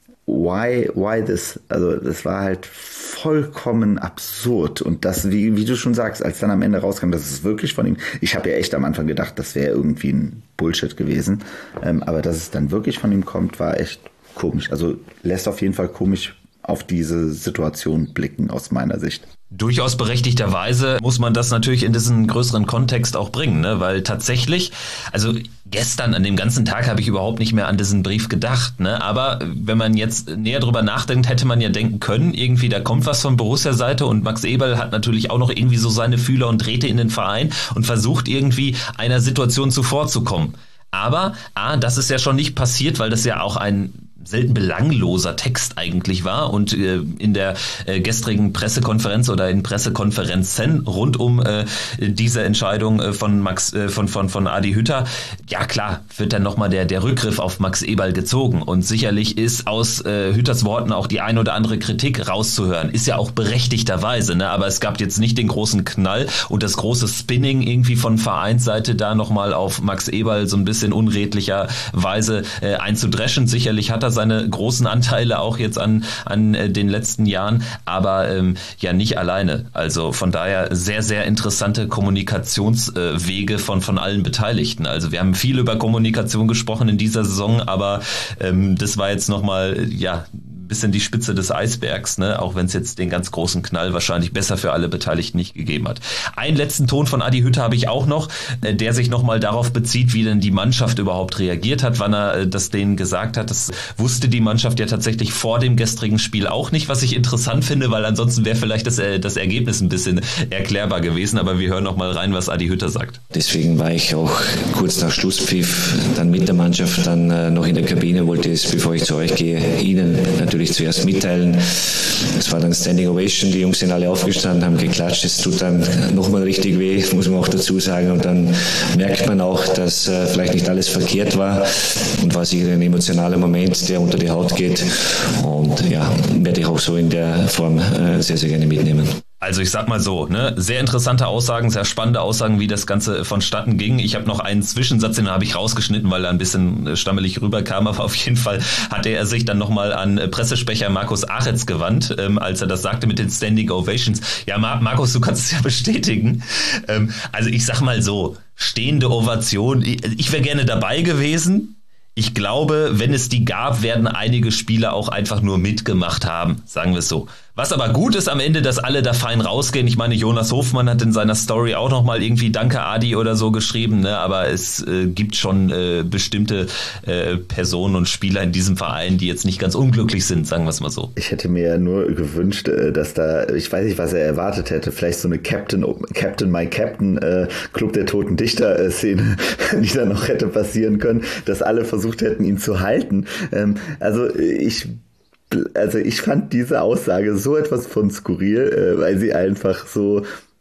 Why, why this? Also das war halt vollkommen absurd und das, wie, wie du schon sagst, als dann am Ende rauskam, das ist wirklich von ihm, ich habe ja echt am Anfang gedacht, das wäre irgendwie ein Bullshit gewesen, ähm, aber dass es dann wirklich von ihm kommt, war echt komisch, also lässt auf jeden Fall komisch auf diese Situation blicken aus meiner Sicht. Durchaus berechtigterweise muss man das natürlich in diesen größeren Kontext auch bringen, ne? Weil tatsächlich, also gestern an dem ganzen Tag habe ich überhaupt nicht mehr an diesen Brief gedacht, ne? Aber wenn man jetzt näher drüber nachdenkt, hätte man ja denken können, irgendwie da kommt was von Borussia-Seite und Max Eberl hat natürlich auch noch irgendwie so seine Fühler und Drähte in den Verein und versucht irgendwie einer Situation zuvorzukommen. Aber, ah, das ist ja schon nicht passiert, weil das ja auch ein selten belangloser Text eigentlich war und äh, in der äh, gestrigen Pressekonferenz oder in Pressekonferenzen rund um äh, diese Entscheidung äh, von Max äh, von von von Adi Hütter, ja klar, wird dann nochmal der der Rückgriff auf Max Eberl gezogen und sicherlich ist aus äh, Hütters Worten auch die ein oder andere Kritik rauszuhören, ist ja auch berechtigterweise, ne, aber es gab jetzt nicht den großen Knall und das große Spinning irgendwie von Vereinsseite da nochmal auf Max Eberl so ein bisschen unredlicherweise äh, einzudreschen. Sicherlich hat er seine großen Anteile auch jetzt an an äh, den letzten Jahren, aber ähm, ja nicht alleine. Also von daher sehr, sehr interessante Kommunikationswege äh, von von allen Beteiligten. Also wir haben viel über Kommunikation gesprochen in dieser Saison, aber ähm, das war jetzt nochmal, ja, bisschen die Spitze des Eisbergs, ne? Auch wenn es jetzt den ganz großen Knall wahrscheinlich besser für alle Beteiligten nicht gegeben hat. Einen letzten Ton von Adi Hütter habe ich auch noch, äh, der sich nochmal darauf bezieht, wie denn die Mannschaft überhaupt reagiert hat, wann er äh, das denen gesagt hat. Das wusste die Mannschaft ja tatsächlich vor dem gestrigen Spiel auch nicht, was ich interessant finde, weil ansonsten wäre vielleicht das, äh, das Ergebnis ein bisschen erklärbar gewesen, aber wir hören nochmal rein, was Adi Hütter sagt. Deswegen war ich auch kurz nach Schlusspfiff dann mit der Mannschaft dann äh, noch in der Kabine, wollte es, bevor ich zu euch gehe, Ihnen natürlich zuerst mitteilen. Es war dann Standing Ovation, die Jungs sind alle aufgestanden, haben geklatscht, es tut dann nochmal richtig weh, muss man auch dazu sagen, und dann merkt man auch, dass äh, vielleicht nicht alles verkehrt war und war sicher ein emotionaler Moment, der unter die Haut geht und ja, werde ich auch so in der Form äh, sehr, sehr gerne mitnehmen. Also ich sag mal so, ne, sehr interessante Aussagen, sehr spannende Aussagen, wie das Ganze vonstatten ging. Ich habe noch einen Zwischensatz, den habe ich rausgeschnitten, weil er ein bisschen stammelig rüberkam, aber auf jeden Fall hatte er sich dann nochmal an Pressesprecher Markus Aretz gewandt, ähm, als er das sagte mit den Standing Ovations. Ja, Mar- Markus, du kannst es ja bestätigen. Ähm, also ich sag mal so, stehende Ovation, ich, ich wäre gerne dabei gewesen. Ich glaube, wenn es die gab, werden einige Spieler auch einfach nur mitgemacht haben, sagen wir es so. Was aber gut ist am Ende, dass alle da fein rausgehen. Ich meine, Jonas Hofmann hat in seiner Story auch nochmal irgendwie Danke Adi oder so geschrieben, ne? Aber es äh, gibt schon äh, bestimmte äh, Personen und Spieler in diesem Verein, die jetzt nicht ganz unglücklich sind, sagen wir es mal so. Ich hätte mir ja nur gewünscht, dass da, ich weiß nicht, was er erwartet hätte, vielleicht so eine Captain, Captain My Captain äh, Club der Toten Dichter äh, Szene, die da noch hätte passieren können, dass alle versucht hätten, ihn zu halten. Ähm, also ich Also ich fand diese Aussage so etwas von skurril, weil sie einfach so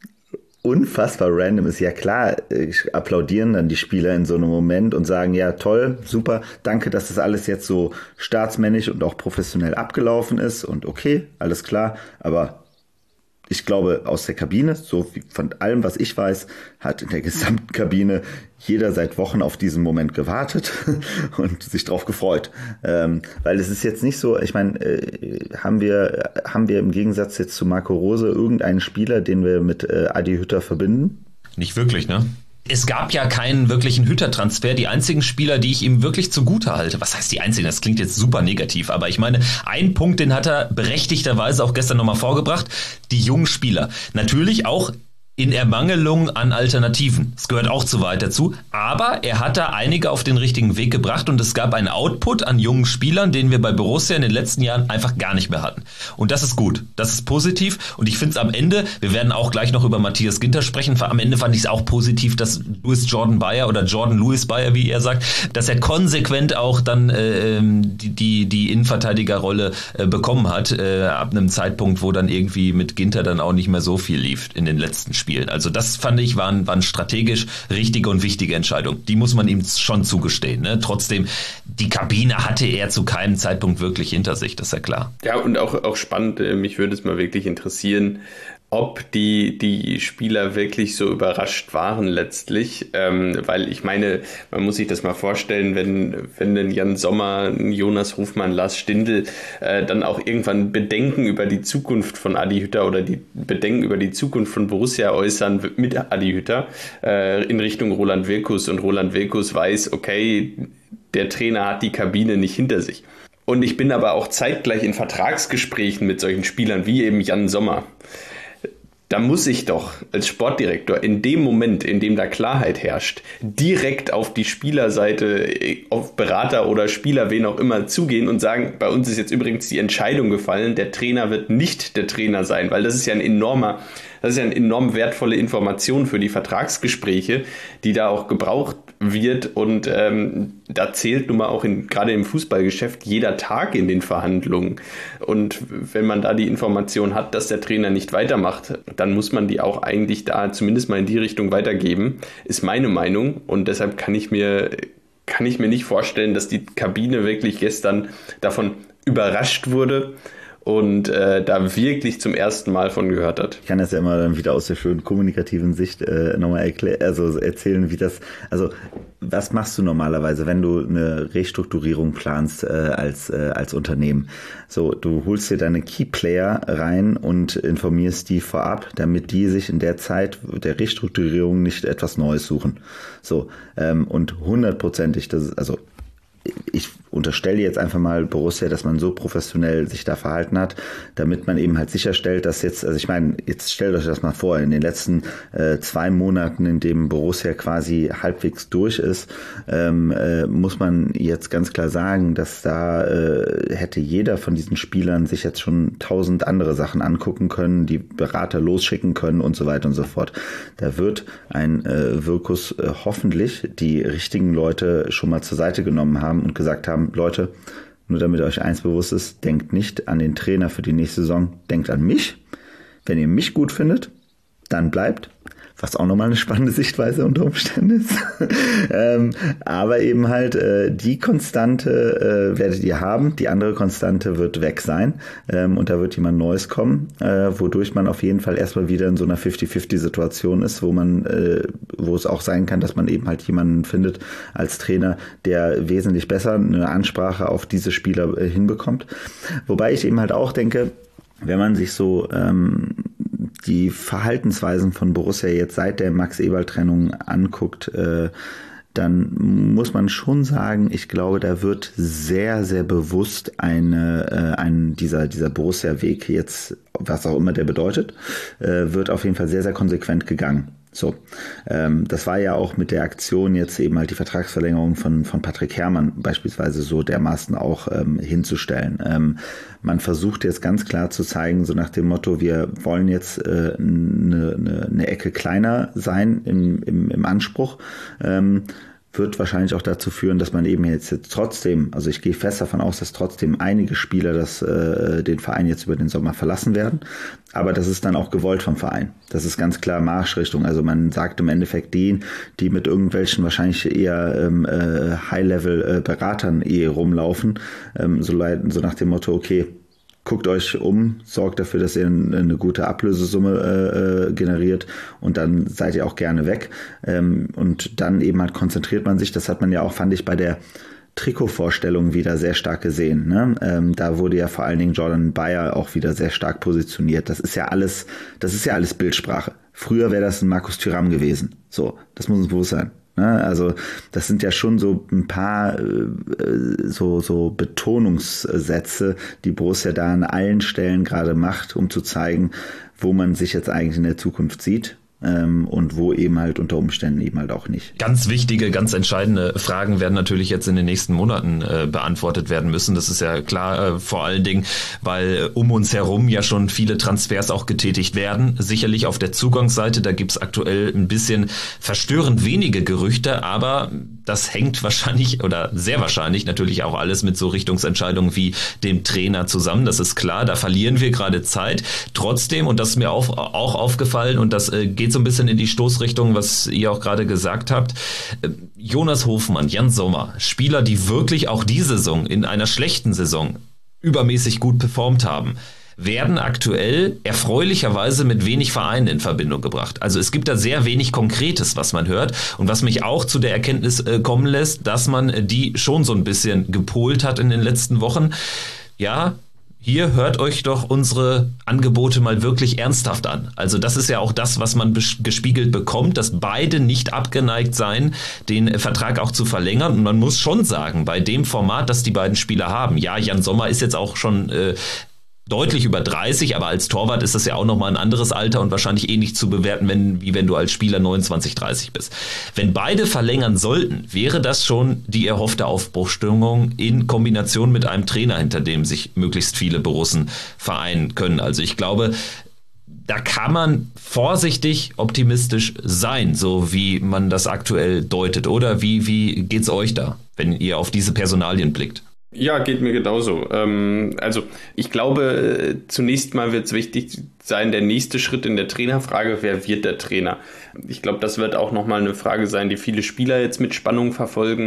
unfassbar random ist. Ja klar, applaudieren dann die Spieler in so einem Moment und sagen, ja toll, super, danke, dass das alles jetzt so staatsmännisch und auch professionell abgelaufen ist und okay, alles klar, aber ich glaube, aus der Kabine, so wie von allem, was ich weiß, hat in der gesamten Kabine jeder seit Wochen auf diesen Moment gewartet und sich drauf gefreut. Ähm, weil es ist jetzt nicht so, ich meine, äh, haben wir, haben wir im Gegensatz jetzt zu Marco Rose irgendeinen Spieler, den wir mit äh, Adi Hütter verbinden? Nicht wirklich, ne? Es gab ja keinen wirklichen Hütter-Transfer. Die einzigen Spieler, die ich ihm wirklich zugute halte, was heißt die einzigen? Das klingt jetzt super negativ, aber ich meine, ein Punkt, den hat er berechtigterweise auch gestern nochmal vorgebracht, die jungen Spieler. Natürlich auch in Ermangelung an Alternativen. Das gehört auch zu weit dazu. Aber er hat da einige auf den richtigen Weg gebracht und es gab einen Output an jungen Spielern, den wir bei Borussia in den letzten Jahren einfach gar nicht mehr hatten. Und das ist gut. Das ist positiv. Und ich finde es am Ende, wir werden auch gleich noch über Matthias Ginter sprechen, am Ende fand ich es auch positiv, dass Louis Jordan Bayer oder Jordan Louis Bayer, wie er sagt, dass er konsequent auch dann äh, die, die, die Innenverteidigerrolle äh, bekommen hat, äh, ab einem Zeitpunkt, wo dann irgendwie mit Ginter dann auch nicht mehr so viel lief in den letzten Spielen. Spielen. Also das fand ich waren, waren strategisch richtige und wichtige Entscheidungen. Die muss man ihm schon zugestehen. Ne? Trotzdem, die Kabine hatte er zu keinem Zeitpunkt wirklich hinter sich, das ist ja klar. Ja, und auch, auch spannend, mich würde es mal wirklich interessieren, ob die, die Spieler wirklich so überrascht waren letztlich, ähm, weil ich meine, man muss sich das mal vorstellen, wenn, wenn ein Jan Sommer, ein Jonas Rufmann, Lars Stindl äh, dann auch irgendwann Bedenken über die Zukunft von Adi Hütter oder die Bedenken über die Zukunft von Borussia äußern mit Adi Hütter äh, in Richtung Roland Wirkus und Roland Wirkus weiß, okay, der Trainer hat die Kabine nicht hinter sich. Und ich bin aber auch zeitgleich in Vertragsgesprächen mit solchen Spielern wie eben Jan Sommer. Da muss ich doch als Sportdirektor in dem Moment, in dem da Klarheit herrscht, direkt auf die Spielerseite, auf Berater oder Spieler, wen auch immer, zugehen und sagen, bei uns ist jetzt übrigens die Entscheidung gefallen, der Trainer wird nicht der Trainer sein, weil das ist ja ein enormer, das ist ja eine enorm wertvolle Information für die Vertragsgespräche, die da auch gebraucht wird und ähm, da zählt nun mal auch in, gerade im Fußballgeschäft jeder Tag in den Verhandlungen und wenn man da die Information hat, dass der Trainer nicht weitermacht, dann muss man die auch eigentlich da zumindest mal in die Richtung weitergeben, ist meine Meinung und deshalb kann ich mir, kann ich mir nicht vorstellen, dass die Kabine wirklich gestern davon überrascht wurde und äh, da wirklich zum ersten Mal von gehört hat. Ich kann das ja immer dann wieder aus der schönen kommunikativen Sicht äh, nochmal erklären, also erzählen, wie das, also was machst du normalerweise, wenn du eine Restrukturierung planst äh, als äh, als Unternehmen? So, du holst dir deine Key Player rein und informierst die vorab, damit die sich in der Zeit der Restrukturierung nicht etwas Neues suchen. So, ähm, und hundertprozentig, das ist, also ich unterstelle jetzt einfach mal Borussia, dass man so professionell sich da verhalten hat, damit man eben halt sicherstellt, dass jetzt, also ich meine, jetzt stellt euch das mal vor, in den letzten äh, zwei Monaten, in dem Borussia quasi halbwegs durch ist, ähm, äh, muss man jetzt ganz klar sagen, dass da äh, hätte jeder von diesen Spielern sich jetzt schon tausend andere Sachen angucken können, die Berater losschicken können und so weiter und so fort. Da wird ein äh, Wirkus äh, hoffentlich die richtigen Leute schon mal zur Seite genommen haben und gesagt haben, Leute, nur damit euch eins bewusst ist, denkt nicht an den Trainer für die nächste Saison, denkt an mich. Wenn ihr mich gut findet, dann bleibt. Was auch nochmal eine spannende Sichtweise unter Umständen ist. ähm, aber eben halt äh, die Konstante äh, werdet ihr haben, die andere Konstante wird weg sein ähm, und da wird jemand Neues kommen, äh, wodurch man auf jeden Fall erstmal wieder in so einer fifty fifty Situation ist, wo man, äh, wo es auch sein kann, dass man eben halt jemanden findet als Trainer, der wesentlich besser eine Ansprache auf diese Spieler äh, hinbekommt. Wobei ich eben halt auch denke, wenn man sich so ähm, die Verhaltensweisen von Borussia jetzt seit der Max-Eberl-Trennung anguckt, äh, dann muss man schon sagen, ich glaube, da wird sehr, sehr bewusst eine, äh, ein, dieser, dieser Borussia-Weg jetzt, was auch immer der bedeutet, äh, wird auf jeden Fall sehr, sehr konsequent gegangen. So, ähm, das war ja auch mit der Aktion jetzt eben halt die Vertragsverlängerung von von Patrick Herrmann beispielsweise so dermaßen auch ähm, hinzustellen. Ähm, man versucht jetzt ganz klar zu zeigen, so nach dem Motto, wir wollen jetzt eine äh, ne, ne Ecke kleiner sein im, im, im Anspruch. Ähm, wird wahrscheinlich auch dazu führen, dass man eben jetzt, jetzt trotzdem, also ich gehe fest davon aus, dass trotzdem einige Spieler das, äh, den Verein jetzt über den Sommer verlassen werden, aber das ist dann auch gewollt vom Verein. Das ist ganz klar Marschrichtung, also man sagt im Endeffekt denen, die mit irgendwelchen wahrscheinlich eher ähm, äh, High-Level-Beratern eh rumlaufen, ähm, so, leiden, so nach dem Motto, okay, guckt euch um, sorgt dafür, dass ihr eine gute Ablösesumme äh, generiert und dann seid ihr auch gerne weg. Ähm, und dann eben halt konzentriert man sich, das hat man ja auch, fand ich, bei der Trikotvorstellung wieder sehr stark gesehen. Ne? Ähm, da wurde ja vor allen Dingen Jordan Bayer auch wieder sehr stark positioniert. Das ist ja alles, das ist ja alles Bildsprache. Früher wäre das ein Markus Thuram gewesen. So, das muss uns bewusst sein. Also das sind ja schon so ein paar äh, so, so Betonungssätze, die Borussia da an allen Stellen gerade macht, um zu zeigen, wo man sich jetzt eigentlich in der Zukunft sieht. Ähm, und wo eben halt unter Umständen eben halt auch nicht. Ganz wichtige, ganz entscheidende Fragen werden natürlich jetzt in den nächsten Monaten äh, beantwortet werden müssen. Das ist ja klar, äh, vor allen Dingen, weil äh, um uns herum ja schon viele Transfers auch getätigt werden. Sicherlich auf der Zugangsseite, da gibt's aktuell ein bisschen verstörend wenige Gerüchte, aber das hängt wahrscheinlich oder sehr wahrscheinlich natürlich auch alles mit so Richtungsentscheidungen wie dem Trainer zusammen. Das ist klar, da verlieren wir gerade Zeit. Trotzdem, und das ist mir auch, auch aufgefallen und das äh, geht so ein bisschen in die Stoßrichtung, was ihr auch gerade gesagt habt. Jonas Hofmann, Jan Sommer, Spieler, die wirklich auch diese Saison in einer schlechten Saison übermäßig gut performt haben, werden aktuell erfreulicherweise mit wenig Vereinen in Verbindung gebracht. Also es gibt da sehr wenig Konkretes, was man hört und was mich auch zu der Erkenntnis äh, kommen lässt, dass man die schon so ein bisschen gepolt hat in den letzten Wochen. Ja, hier hört euch doch unsere Angebote mal wirklich ernsthaft an. Also das ist ja auch das, was man gespiegelt bekommt, dass beide nicht abgeneigt seien, den Vertrag auch zu verlängern. Und man muss schon sagen, bei dem Format, das die beiden Spieler haben, ja, Jan Sommer ist jetzt auch schon äh, deutlich über dreißig, aber als Torwart ist das ja auch nochmal ein anderes Alter und wahrscheinlich eh nicht zu bewerten, wenn, wie wenn du als Spieler neunundzwanzig, dreißig bist. Wenn beide verlängern sollten, wäre das schon die erhoffte Aufbruchstimmung in Kombination mit einem Trainer, hinter dem sich möglichst viele Borussen vereinen können. Also ich glaube, da kann man vorsichtig optimistisch sein, so wie man das aktuell deutet. Oder wie, wie geht's euch da, wenn ihr auf diese Personalien blickt? Ja, geht mir genauso. Ähm, also ich glaube, zunächst mal wird es wichtig sein, der nächste Schritt in der Trainerfrage, wer wird der Trainer? Ich glaube, das wird auch nochmal eine Frage sein, die viele Spieler jetzt mit Spannung verfolgen.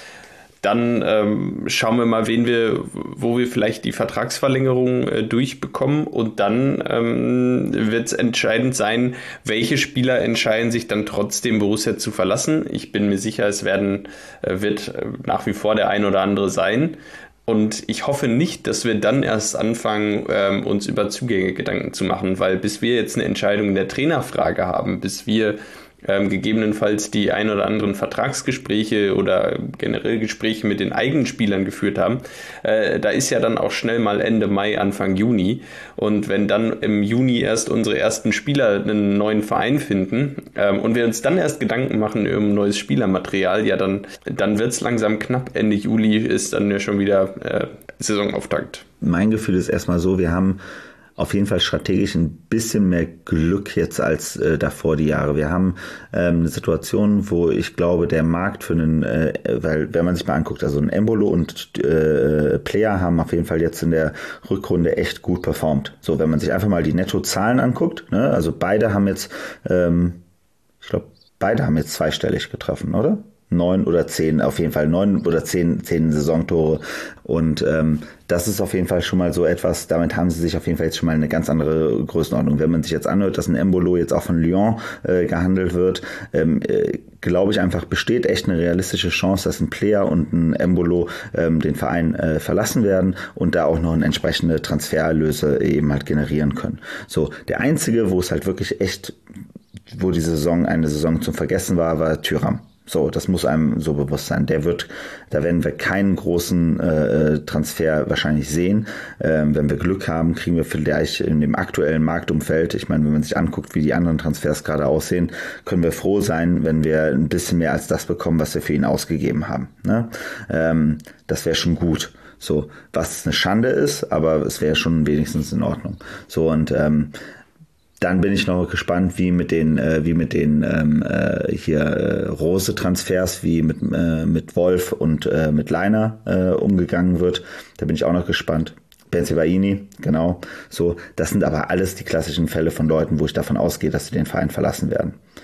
Dann ähm, schauen wir mal, wen wir, wo wir vielleicht die Vertragsverlängerung äh, durchbekommen und dann ähm, wird es entscheidend sein, welche Spieler entscheiden sich dann trotzdem Borussia zu verlassen. Ich bin mir sicher, es werden äh, wird äh, nach wie vor der ein oder andere sein. Und ich hoffe nicht, dass wir dann erst anfangen, ähm, uns über Zugänge Gedanken zu machen, weil bis wir jetzt eine Entscheidung in der Trainerfrage haben, bis wir Ähm, gegebenenfalls die ein oder anderen Vertragsgespräche oder generell Gespräche mit den eigenen Spielern geführt haben, äh, da ist ja dann auch schnell mal Ende Mai, Anfang Juni. Und wenn dann im Juni erst unsere ersten Spieler einen neuen Verein finden ähm, und wir uns dann erst Gedanken machen über ein neues Spielermaterial, ja dann, dann wird es langsam knapp. Ende Juli ist dann ja schon wieder äh, Saisonauftakt. Mein Gefühl ist erstmal so, wir haben auf jeden Fall strategisch ein bisschen mehr Glück jetzt als äh, davor die Jahre. Wir haben ähm, eine Situation, wo ich glaube, der Markt für einen, äh, weil wenn man sich mal anguckt, also ein Embolo und äh, Player haben auf jeden Fall jetzt in der Rückrunde echt gut performt. So, wenn man sich einfach mal die Nettozahlen anguckt, ne, also beide haben jetzt, ähm, ich glaube, beide haben jetzt zweistellig getroffen, oder? Neun oder zehn, auf jeden Fall neun oder zehn, zehn Saisontore. Und ähm, das ist auf jeden Fall schon mal so etwas, damit haben sie sich auf jeden Fall jetzt schon mal eine ganz andere Größenordnung. Wenn man sich jetzt anhört, dass ein Embolo jetzt auch von Lyon äh, gehandelt wird, ähm, äh, glaube ich einfach, besteht echt eine realistische Chance, dass ein Player und ein Embolo ähm, den Verein äh, verlassen werden und da auch noch eine entsprechende Transfererlöse eben halt generieren können. So, der einzige, wo es halt wirklich echt, wo die Saison eine Saison zum Vergessen war, war Thuram. So, das muss einem so bewusst sein. Der wird, da werden wir keinen großen äh, Transfer wahrscheinlich sehen. Ähm, wenn wir Glück haben, kriegen wir vielleicht in dem aktuellen Marktumfeld, ich meine, wenn man sich anguckt, wie die anderen Transfers gerade aussehen, können wir froh sein, wenn wir ein bisschen mehr als das bekommen, was wir für ihn ausgegeben haben. Ne? Ähm, das wäre schon gut. So, was eine Schande ist, aber es wäre schon wenigstens in Ordnung. So, und ähm, dann bin ich noch gespannt, wie mit den, äh, wie mit den ähm, äh, hier äh, Rose-Transfers, wie mit äh, mit Wolf und äh, mit Leiner äh, umgegangen wird. Da bin ich auch noch gespannt. Bensebaini, genau. So, das sind aber alles die klassischen Fälle von Leuten, wo ich davon ausgehe, dass sie den Verein verlassen werden.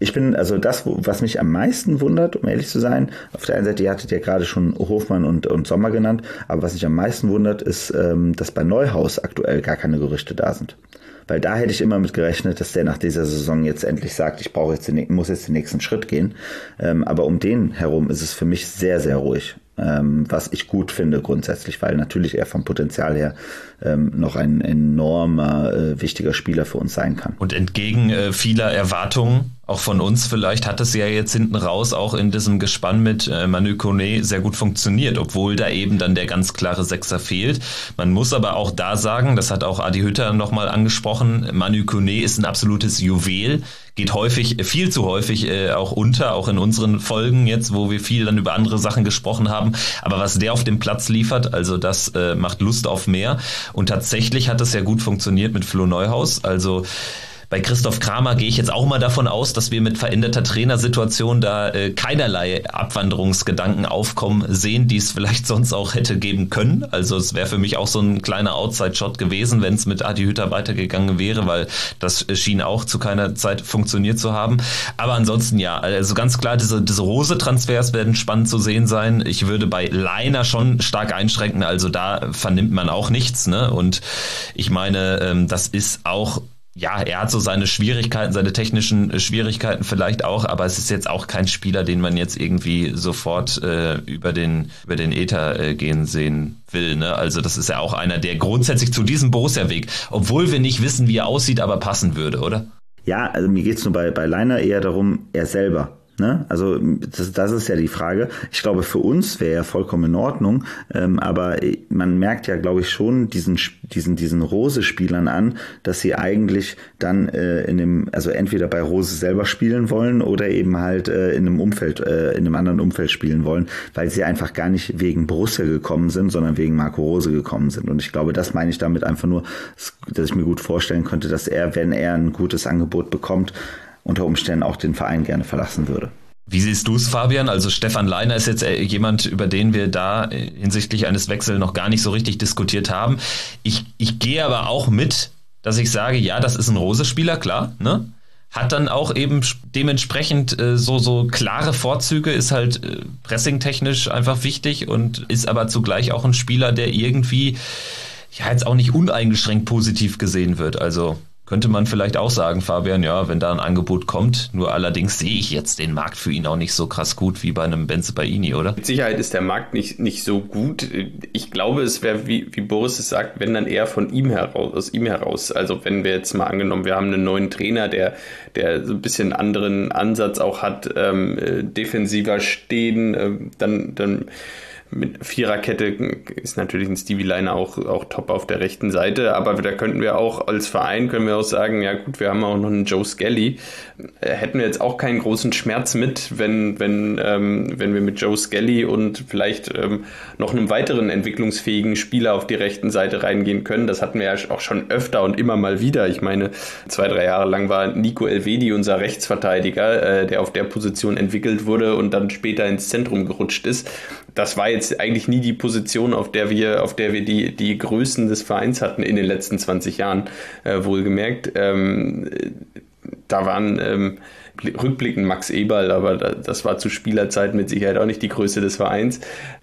Ich bin, also das, was mich am meisten wundert, um ehrlich zu sein, auf der einen Seite, ihr hattet ja gerade schon Hofmann und, und Sommer genannt, aber was mich am meisten wundert, ist, ähm, dass bei Neuhaus aktuell gar keine Gerüchte da sind. Weil da hätte ich immer mit gerechnet, dass der nach dieser Saison jetzt endlich sagt, ich brauche jetzt den, muss jetzt den nächsten Schritt gehen. Ähm, aber um den herum ist es für mich sehr, sehr ruhig. Ähm, was ich gut finde grundsätzlich, weil natürlich er vom Potenzial her ähm, noch ein enormer, äh, wichtiger Spieler für uns sein kann. Und entgegen äh, vieler Erwartungen, auch von uns vielleicht, hat es ja jetzt hinten raus auch in diesem Gespann mit äh, Manu Kone sehr gut funktioniert, obwohl da eben dann der ganz klare Sechser fehlt. Man muss aber auch da sagen, das hat auch Adi Hütter nochmal angesprochen, Manu Kone ist ein absolutes Juwel, geht häufig, viel zu häufig äh, auch unter, auch in unseren Folgen jetzt, wo wir viel dann über andere Sachen gesprochen haben. Aber was der auf dem Platz liefert, also das äh, macht Lust auf mehr. Und tatsächlich hat es ja gut funktioniert mit Flo Neuhaus. Also bei Christoph Kramer gehe ich jetzt auch mal davon aus, dass wir mit veränderter Trainersituation da äh, keinerlei Abwanderungsgedanken aufkommen sehen, die es vielleicht sonst auch hätte geben können. Also es wäre für mich auch so ein kleiner Outside-Shot gewesen, wenn es mit Adi Hütter weitergegangen wäre, weil das schien auch zu keiner Zeit funktioniert zu haben. Aber ansonsten ja, also ganz klar, diese, diese Rose-Transfers werden spannend zu sehen sein. Ich würde bei Leiner schon stark einschränken, also da vernimmt man auch nichts, ne? Und ich meine, ähm, das ist auch, ja, er hat so seine Schwierigkeiten, seine technischen Schwierigkeiten vielleicht auch, aber es ist jetzt auch kein Spieler, den man jetzt irgendwie sofort äh, über den über den Äther äh, gehen sehen will, ne? Also das ist ja auch einer, der grundsätzlich zu diesem Borussia-Weg, obwohl wir nicht wissen, wie er aussieht, aber passen würde, oder? Ja, also mir geht's nur bei, bei Leiner eher darum, er selber. Ne? Also das, das ist ja die Frage. Ich glaube, für uns wäre ja vollkommen in Ordnung, ähm, aber man merkt ja, glaube ich, schon diesen diesen diesen Rose-Spielern an, dass sie eigentlich dann äh, in dem, also entweder bei Rose selber spielen wollen oder eben halt äh, in einem Umfeld, äh, in einem anderen Umfeld spielen wollen, weil sie einfach gar nicht wegen Borussia gekommen sind, sondern wegen Marco Rose gekommen sind. Und ich glaube, das meine ich damit einfach nur, dass ich mir gut vorstellen könnte, dass er, wenn er ein gutes Angebot bekommt, unter Umständen auch den Verein gerne verlassen würde. Wie siehst du es, Fabian? Also Stefan Leiner ist jetzt jemand, über den wir da hinsichtlich eines Wechsels noch gar nicht so richtig diskutiert haben. Ich, ich gehe aber auch mit, dass ich sage, ja, das ist ein Rose-Spieler, klar, ne? Hat dann auch eben dementsprechend äh, so so klare Vorzüge, ist halt äh, pressingtechnisch einfach wichtig und ist aber zugleich auch ein Spieler, der irgendwie ja jetzt auch nicht uneingeschränkt positiv gesehen wird. Also könnte man vielleicht auch sagen, Fabian, ja, wenn da ein Angebot kommt, nur allerdings sehe ich jetzt den Markt für ihn auch nicht so krass gut wie bei einem Bensebaini, oder? Mit Sicherheit ist der Markt nicht, nicht so gut. Ich glaube, es wäre, wie, wie Boris es sagt, wenn dann eher von ihm heraus, aus ihm heraus. Also wenn wir jetzt mal angenommen, wir haben einen neuen Trainer, der, der so ein bisschen anderen Ansatz auch hat, ähm, defensiver stehen, äh, dann, dann mit Viererkette ist natürlich ein Stevie Leiner auch, auch top auf der rechten Seite, aber da könnten wir auch als Verein, können wir auch sagen, ja gut, wir haben auch noch einen Joe Skelly, hätten wir jetzt auch keinen großen Schmerz mit, wenn, wenn, ähm, wenn wir mit Joe Skelly und vielleicht ähm, noch einem weiteren entwicklungsfähigen Spieler auf die rechten Seite reingehen können. Das hatten wir ja auch schon öfter und immer mal wieder. Ich meine, zwei, drei Jahre lang war Nico Elvedi unser Rechtsverteidiger, äh, der auf der Position entwickelt wurde und dann später ins Zentrum gerutscht ist. Das war jetzt eigentlich nie die Position, auf der wir, auf der wir die, die Größen des Vereins hatten in den letzten zwanzig Jahren, äh, wohlgemerkt. Ähm, da waren ähm, rückblickend Max Eberl, aber da, das war zu Spielerzeit mit Sicherheit auch nicht die Größe des Vereins.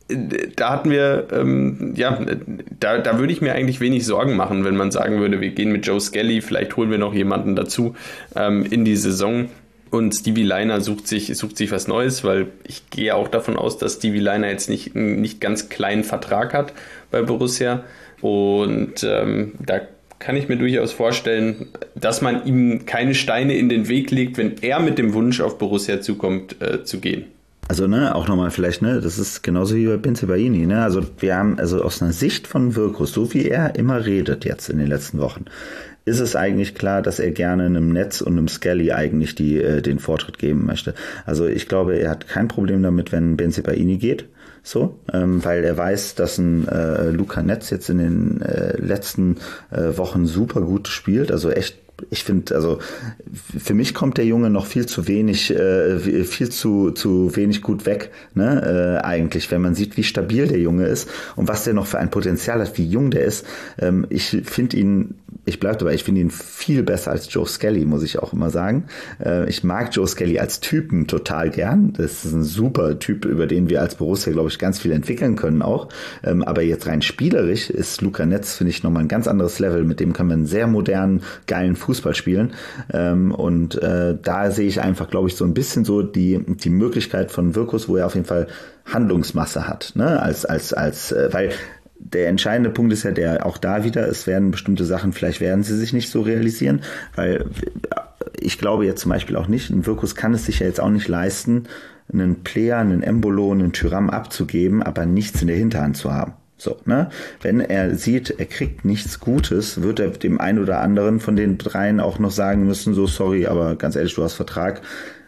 Da hatten wir, ähm, ja, da, da würde ich mir eigentlich wenig Sorgen machen, wenn man sagen würde, wir gehen mit Joe Skelly, vielleicht holen wir noch jemanden dazu ähm, in die Saison. Und Stevie Leiner sucht sich, sucht sich was Neues, weil ich gehe auch davon aus, dass Stevie Leiner jetzt nicht einen nicht ganz kleinen Vertrag hat bei Borussia. Und ähm, da kann ich mir durchaus vorstellen, dass man ihm keine Steine in den Weg legt, wenn er mit dem Wunsch auf Borussia zukommt, äh, zu gehen. Also, ne, auch nochmal vielleicht, ne, das ist genauso wie bei Bensebaini, ne, also wir haben, also aus einer Sicht von Wirkus, so wie er immer redet jetzt in den letzten Wochen, ist es eigentlich klar, dass er gerne einem Netz und einem Skelly eigentlich die, äh, den Vortritt geben möchte. Also ich glaube, er hat kein Problem damit, wenn Bensebaini geht, so, ähm, weil er weiß, dass ein äh, Luca Netz jetzt in den äh, letzten äh, Wochen super gut spielt, also echt. Ich finde, also für mich kommt der Junge noch viel zu wenig, äh, viel zu zu wenig gut weg, ne? Äh, eigentlich, wenn man sieht, wie stabil der Junge ist und was der noch für ein Potenzial hat, wie jung der ist. Ähm, ich finde ihn ich bleibe dabei, ich finde ihn viel besser als Joe Skelly, muss ich auch immer sagen. Äh, ich mag Joe Skelly als Typen total gern. Das ist ein super Typ, über den wir als Borussia, glaube ich, ganz viel entwickeln können auch. Ähm, aber jetzt rein spielerisch ist Luca Netz, finde ich, nochmal ein ganz anderes Level. Mit dem kann man sehr modernen, geilen Fußball spielen. Ähm, und äh, da sehe ich einfach, glaube ich, so ein bisschen so die, die Möglichkeit von Wirkus, wo er auf jeden Fall Handlungsmasse hat, ne, als, als, als, äh, weil der entscheidende Punkt ist ja der, auch da wieder, es werden bestimmte Sachen, vielleicht werden sie sich nicht so realisieren, weil ich glaube jetzt zum Beispiel auch nicht, ein Wirkus kann es sich ja jetzt auch nicht leisten, einen Player, einen Embolo, einen Thuram abzugeben, aber nichts in der Hinterhand zu haben. So, ne? Wenn er sieht, er kriegt nichts Gutes, wird er dem einen oder anderen von den dreien auch noch sagen müssen, so sorry, aber ganz ehrlich, du hast Vertrag,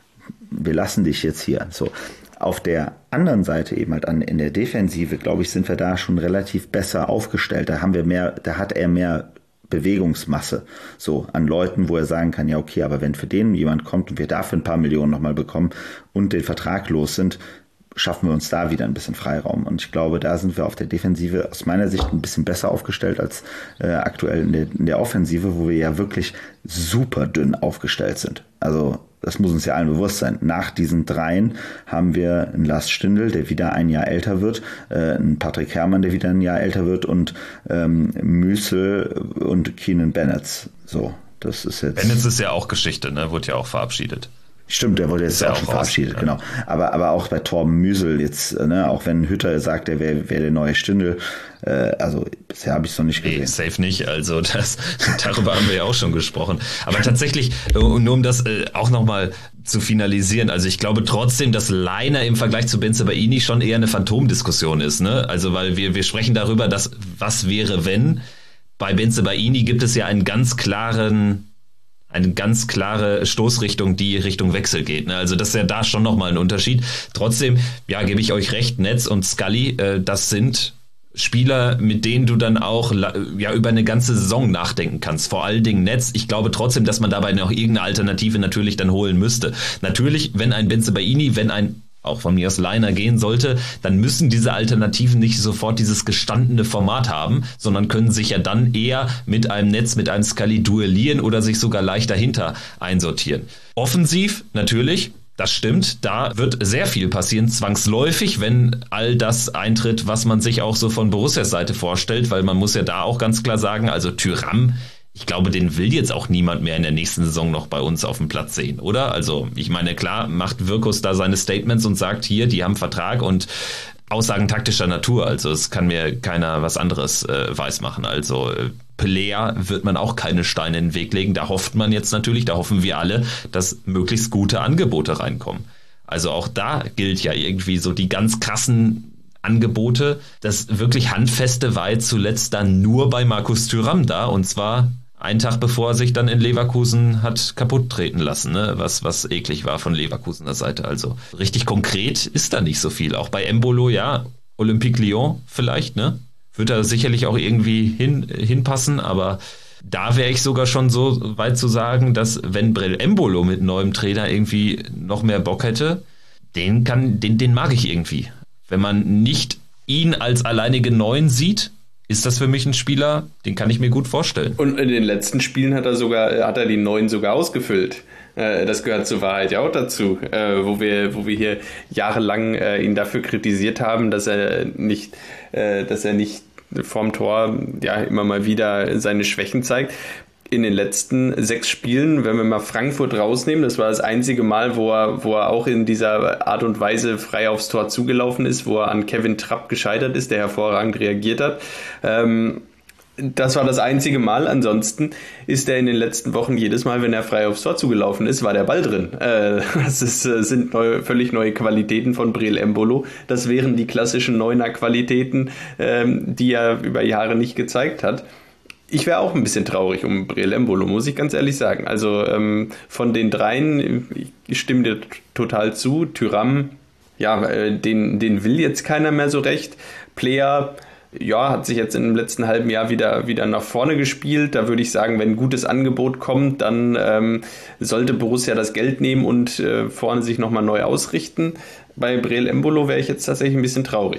wir lassen dich jetzt hier. So. Auf der anderen Seite eben halt an, in der Defensive, glaube ich, sind wir da schon relativ besser aufgestellt. Da haben wir mehr, da hat er mehr Bewegungsmasse, so an Leuten, wo er sagen kann, ja okay, aber wenn für den jemand kommt und wir dafür ein paar Millionen nochmal bekommen und den Vertrag los sind, schaffen wir uns da wieder ein bisschen Freiraum. Und ich glaube, da sind wir auf der Defensive aus meiner Sicht ein bisschen besser aufgestellt als äh, aktuell in der, in der Offensive, wo wir ja wirklich super dünn aufgestellt sind. Also das muss uns ja allen bewusst sein. Nach diesen dreien haben wir einen Lars Stindl, der wieder ein Jahr älter wird, äh, einen Patrick Herrmann, der wieder ein Jahr älter wird und ähm, Müsel und Keenan Bennett. So, das ist jetzt... Bennett ist ja auch Geschichte, ne? Wurde ja auch verabschiedet. Stimmt, der wurde jetzt auch, auch schon verabschiedet, raus, genau. Aber, aber auch bei Torben Müsel jetzt, ne, auch wenn Hütter sagt, er wäre wär der neue Stindl, äh, also bisher habe ich es noch nicht gesehen. Nee, safe nicht, also das, darüber haben wir ja auch schon gesprochen. Aber tatsächlich, nur um das äh, auch nochmal zu finalisieren, also ich glaube trotzdem, dass Leiner im Vergleich zu Bensebaini schon eher eine Phantomdiskussion ist, ne? Also weil wir, wir sprechen darüber, dass was wäre, wenn. Bei Bensebaini gibt es ja einen ganz klaren... eine ganz klare Stoßrichtung, die Richtung Wechsel geht. Ne? Also das ist ja da schon nochmal ein Unterschied. Trotzdem, ja, gebe ich euch recht, Netz und Scully, äh, das sind Spieler, mit denen du dann auch ja über eine ganze Saison nachdenken kannst. Vor allen Dingen Netz. Ich glaube trotzdem, dass man dabei noch irgendeine Alternative natürlich dann holen müsste. Natürlich, wenn ein Bensebaini, wenn ein auch von mir aus Leiner gehen sollte, dann müssen diese Alternativen nicht sofort dieses gestandene Format haben, sondern können sich ja dann eher mit einem Netz, mit einem Scully duellieren oder sich sogar leicht dahinter einsortieren. Offensiv natürlich, das stimmt, da wird sehr viel passieren, zwangsläufig, wenn all das eintritt, was man sich auch so von Borussias Seite vorstellt, weil man muss ja da auch ganz klar sagen, also Thuram, ich glaube, den will jetzt auch niemand mehr in der nächsten Saison noch bei uns auf dem Platz sehen, oder? Also ich meine, klar, macht Wirkus da seine Statements und sagt, hier, die haben Vertrag und Aussagen taktischer Natur. Also es kann mir keiner was anderes äh, weismachen. Also äh, Pelea wird man auch keine Steine in den Weg legen. Da hofft man jetzt natürlich, da hoffen wir alle, dass möglichst gute Angebote reinkommen. Also auch da gilt ja irgendwie so die ganz krassen Angebote. Das wirklich Handfeste war jetzt zuletzt dann nur bei Markus Thuram da, und zwar einen Tag bevor er sich dann in Leverkusen hat kaputt treten lassen, ne? was was eklig war von Leverkusener Seite. Also richtig konkret ist da nicht so viel. Auch bei Embolo, ja, Olympique Lyon vielleicht, ne? Wird er sicherlich auch irgendwie hin hinpassen, aber da wäre ich sogar schon so weit zu sagen, dass wenn Breel Embolo mit neuem Trainer irgendwie noch mehr Bock hätte, den kann, den, den mag ich irgendwie. Wenn man nicht ihn als alleinige Neun sieht, ist das für mich ein Spieler, den kann ich mir gut vorstellen. Und in den letzten Spielen hat er sogar, hat er die Neun sogar ausgefüllt. Das gehört zur Wahrheit ja auch dazu, wo wir, wo wir hier jahrelang ihn dafür kritisiert haben, dass er nicht, dass er nicht vorm Tor ja immer mal wieder seine Schwächen zeigt. In den letzten sechs Spielen, wenn wir mal Frankfurt rausnehmen, das war das einzige Mal, wo er, wo er auch in dieser Art und Weise frei aufs Tor zugelaufen ist, wo er an Kevin Trapp gescheitert ist, der hervorragend reagiert hat. Ähm, das war das einzige Mal. Ansonsten ist er in den letzten Wochen jedes Mal, wenn er frei aufs Tor zugelaufen ist, war der Ball drin. Äh, das ist, sind neue, völlig neue Qualitäten von Breel Embolo. Das wären die klassischen Neuner-Qualitäten, ähm, die er über Jahre nicht gezeigt hat. Ich wäre auch ein bisschen traurig um Breel Embolo, muss ich ganz ehrlich sagen. Also ähm, von den dreien, ich stimme dir total zu. Thuram, ja, äh, den, den will jetzt keiner mehr so recht. Plea, ja, hat sich jetzt im letzten halben Jahr wieder, wieder nach vorne gespielt. Da würde ich sagen, wenn ein gutes Angebot kommt, dann ähm, sollte Borussia das Geld nehmen und äh, vorne sich nochmal neu ausrichten. Bei Breel Embolo wäre ich jetzt tatsächlich ein bisschen traurig.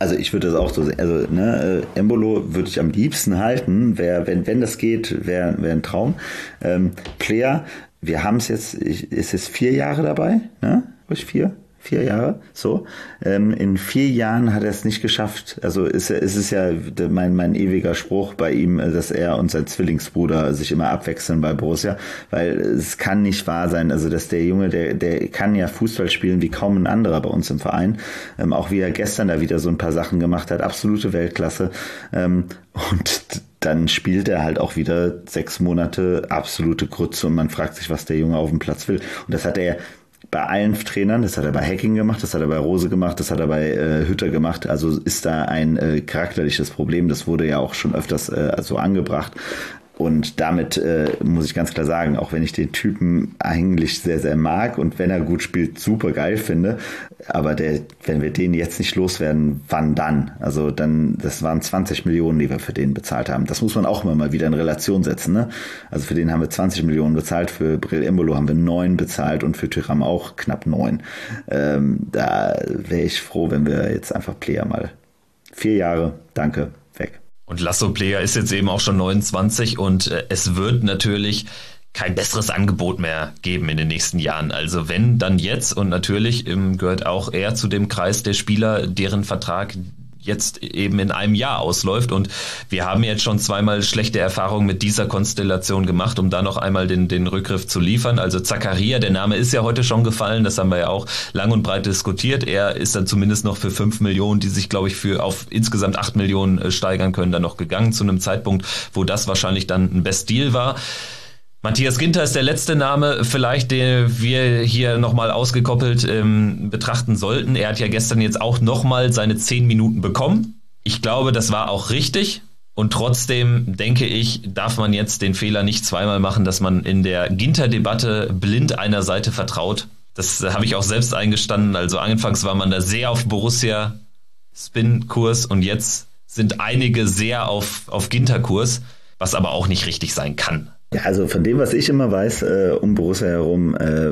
Also ich würde das auch so sehen. Also ne, Embolo würde ich am liebsten halten. Wär, wenn, wenn das geht, wäre wär ein Traum. Ähm, Player, wir haben es jetzt, ich, ist es vier Jahre dabei? Ne? Ruhig vier? Vier Jahre, so. Ähm, in vier Jahren hat er es nicht geschafft. Also ist, ist es ja mein, mein ewiger Spruch bei ihm, dass er und sein Zwillingsbruder sich immer abwechseln bei Borussia, weil es kann nicht wahr sein, also dass der Junge, der, der kann ja Fußball spielen wie kaum ein anderer bei uns im Verein. Ähm, auch wie er gestern da wieder so ein paar Sachen gemacht hat, absolute Weltklasse. Ähm, und dann spielt er halt auch wieder sechs Monate absolute Grütze und man fragt sich, was der Junge auf dem Platz will. Und das hat er bei allen Trainern, das hat er bei Hacking gemacht, das hat er bei Rose gemacht, das hat er bei äh, Hütter gemacht. Also ist da ein äh, charakterliches Problem. Das wurde ja auch schon öfters äh, so angebracht. Und damit äh, muss ich ganz klar sagen, auch wenn ich den Typen eigentlich sehr, sehr mag und wenn er gut spielt, super geil finde, aber der, wenn wir den jetzt nicht loswerden, wann dann? Also dann, das waren zwanzig Millionen, die wir für den bezahlt haben. Das muss man auch immer mal wieder in Relation setzen, ne? Also für den haben wir zwanzig Millionen bezahlt, für Breel Embolo haben wir neun bezahlt und für Thuram auch knapp neun. Ähm, da wäre ich froh, wenn wir jetzt einfach Player mal vier Jahre, danke, weg. Und Laszlo Player ist jetzt eben auch schon neunundzwanzig und äh, es wird natürlich kein besseres Angebot mehr geben in den nächsten Jahren. Also wenn, dann jetzt, und natürlich ähm, gehört auch er zu dem Kreis der Spieler, deren Vertrag jetzt eben in einem Jahr ausläuft. Und wir haben jetzt schon zweimal schlechte Erfahrungen mit dieser Konstellation gemacht, um da noch einmal den, den Rückgriff zu liefern. Also Zakaria, der Name ist ja heute schon gefallen, das haben wir ja auch lang und breit diskutiert. Er ist dann zumindest noch für fünf Millionen, die sich, glaube ich, für auf insgesamt acht Millionen steigern können, dann noch gegangen, zu einem Zeitpunkt, wo das wahrscheinlich dann ein Best Deal war. Matthias Ginter ist der letzte Name, vielleicht, den wir hier nochmal ausgekoppelt ähm, betrachten sollten. Er hat ja gestern jetzt auch nochmal seine zehn Minuten bekommen. Ich glaube, das war auch richtig. Und trotzdem, denke ich, darf man jetzt den Fehler nicht zweimal machen, dass man in der Ginter-Debatte blind einer Seite vertraut. Das habe ich auch selbst eingestanden. Also anfangs war man da sehr auf Borussia-Spin-Kurs und jetzt sind einige sehr auf, auf Ginter-Kurs, was aber auch nicht richtig sein kann. Ja, also von dem, was ich immer weiß, äh, um Borussia herum, äh,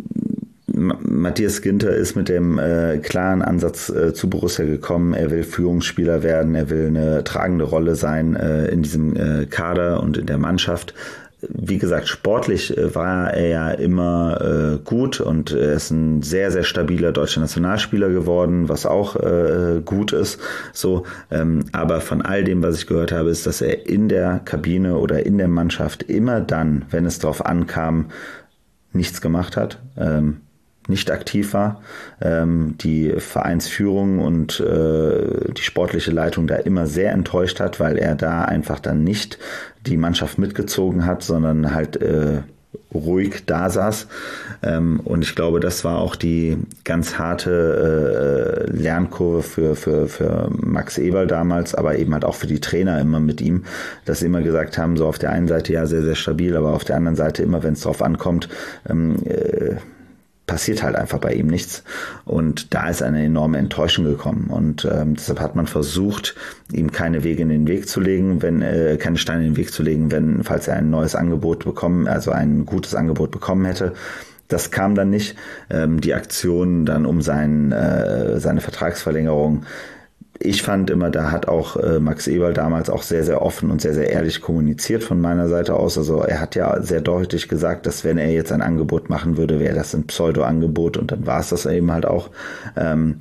Matthias Ginter ist mit dem äh, klaren Ansatz äh, zu Borussia gekommen. Er will Führungsspieler werden, er will eine tragende Rolle sein äh, in diesem äh, Kader und in der Mannschaft. Wie gesagt, sportlich äh, war er ja immer äh, gut und er ist ein sehr, sehr stabiler deutscher Nationalspieler geworden, was auch äh, gut ist. So, ähm, aber von all dem, was ich gehört habe, ist, dass er in der Kabine oder in der Mannschaft immer dann, wenn es darauf ankam, nichts gemacht hat. Ähm, nicht aktiv war, ähm, die Vereinsführung und äh, die sportliche Leitung da immer sehr enttäuscht hat, weil er da einfach dann nicht die Mannschaft mitgezogen hat, sondern halt äh, ruhig da saß. Ähm, und ich glaube, das war auch die ganz harte äh, Lernkurve für, für, für Max Eberl damals, aber eben halt auch für die Trainer immer mit ihm, dass sie immer gesagt haben, so auf der einen Seite ja sehr, sehr stabil, aber auf der anderen Seite immer, wenn es drauf ankommt, ähm, äh, passiert halt einfach bei ihm nichts. Und da ist eine enorme Enttäuschung gekommen. Und ähm, deshalb hat man versucht, ihm keine Wege in den Weg zu legen, wenn äh, keine Steine in den Weg zu legen, wenn, falls er ein neues Angebot bekommen, also ein gutes Angebot bekommen hätte. Das kam dann nicht. Ähm, die Aktion dann um sein, äh, seine Vertragsverlängerung. Ich fand immer, da hat auch äh, Max Eberl damals auch sehr, sehr offen und sehr, sehr ehrlich kommuniziert von meiner Seite aus. Also er hat ja sehr deutlich gesagt, dass wenn er jetzt ein Angebot machen würde, wäre das ein Pseudo-Angebot und dann war es das eben halt auch. Ähm,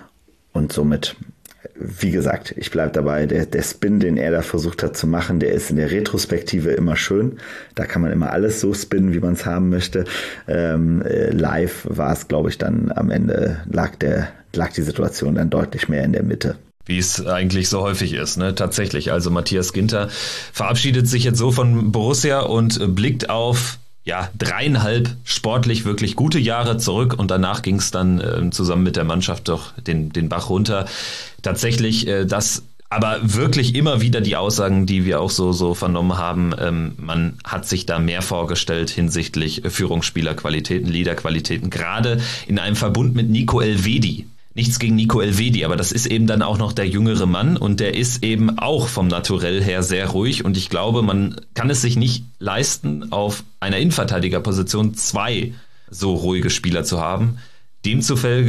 und somit, wie gesagt, ich bleibe dabei, der, der Spin, den er da versucht hat zu machen, der ist in der Retrospektive immer schön. Da kann man immer alles so spinnen, wie man es haben möchte. Ähm, äh, live war es, glaube ich, dann am Ende lag der lag die Situation dann deutlich mehr in der Mitte. Wie es eigentlich so häufig ist, ne? Tatsächlich. Also Matthias Ginter verabschiedet sich jetzt so von Borussia und blickt auf ja dreieinhalb sportlich wirklich gute Jahre zurück und danach ging es dann äh, zusammen mit der Mannschaft doch den, den Bach runter. Tatsächlich äh, das aber wirklich immer wieder die Aussagen, die wir auch so so vernommen haben, ähm, man hat sich da mehr vorgestellt hinsichtlich Führungsspielerqualitäten, Leaderqualitäten, gerade in einem Verbund mit Nico Elvedi. Nichts gegen Nico Elvedi, aber das ist eben dann auch noch der jüngere Mann und der ist eben auch vom Naturell her sehr ruhig und ich glaube, man kann es sich nicht leisten, auf einer Innenverteidigerposition zwei so ruhige Spieler zu haben. Demzufolge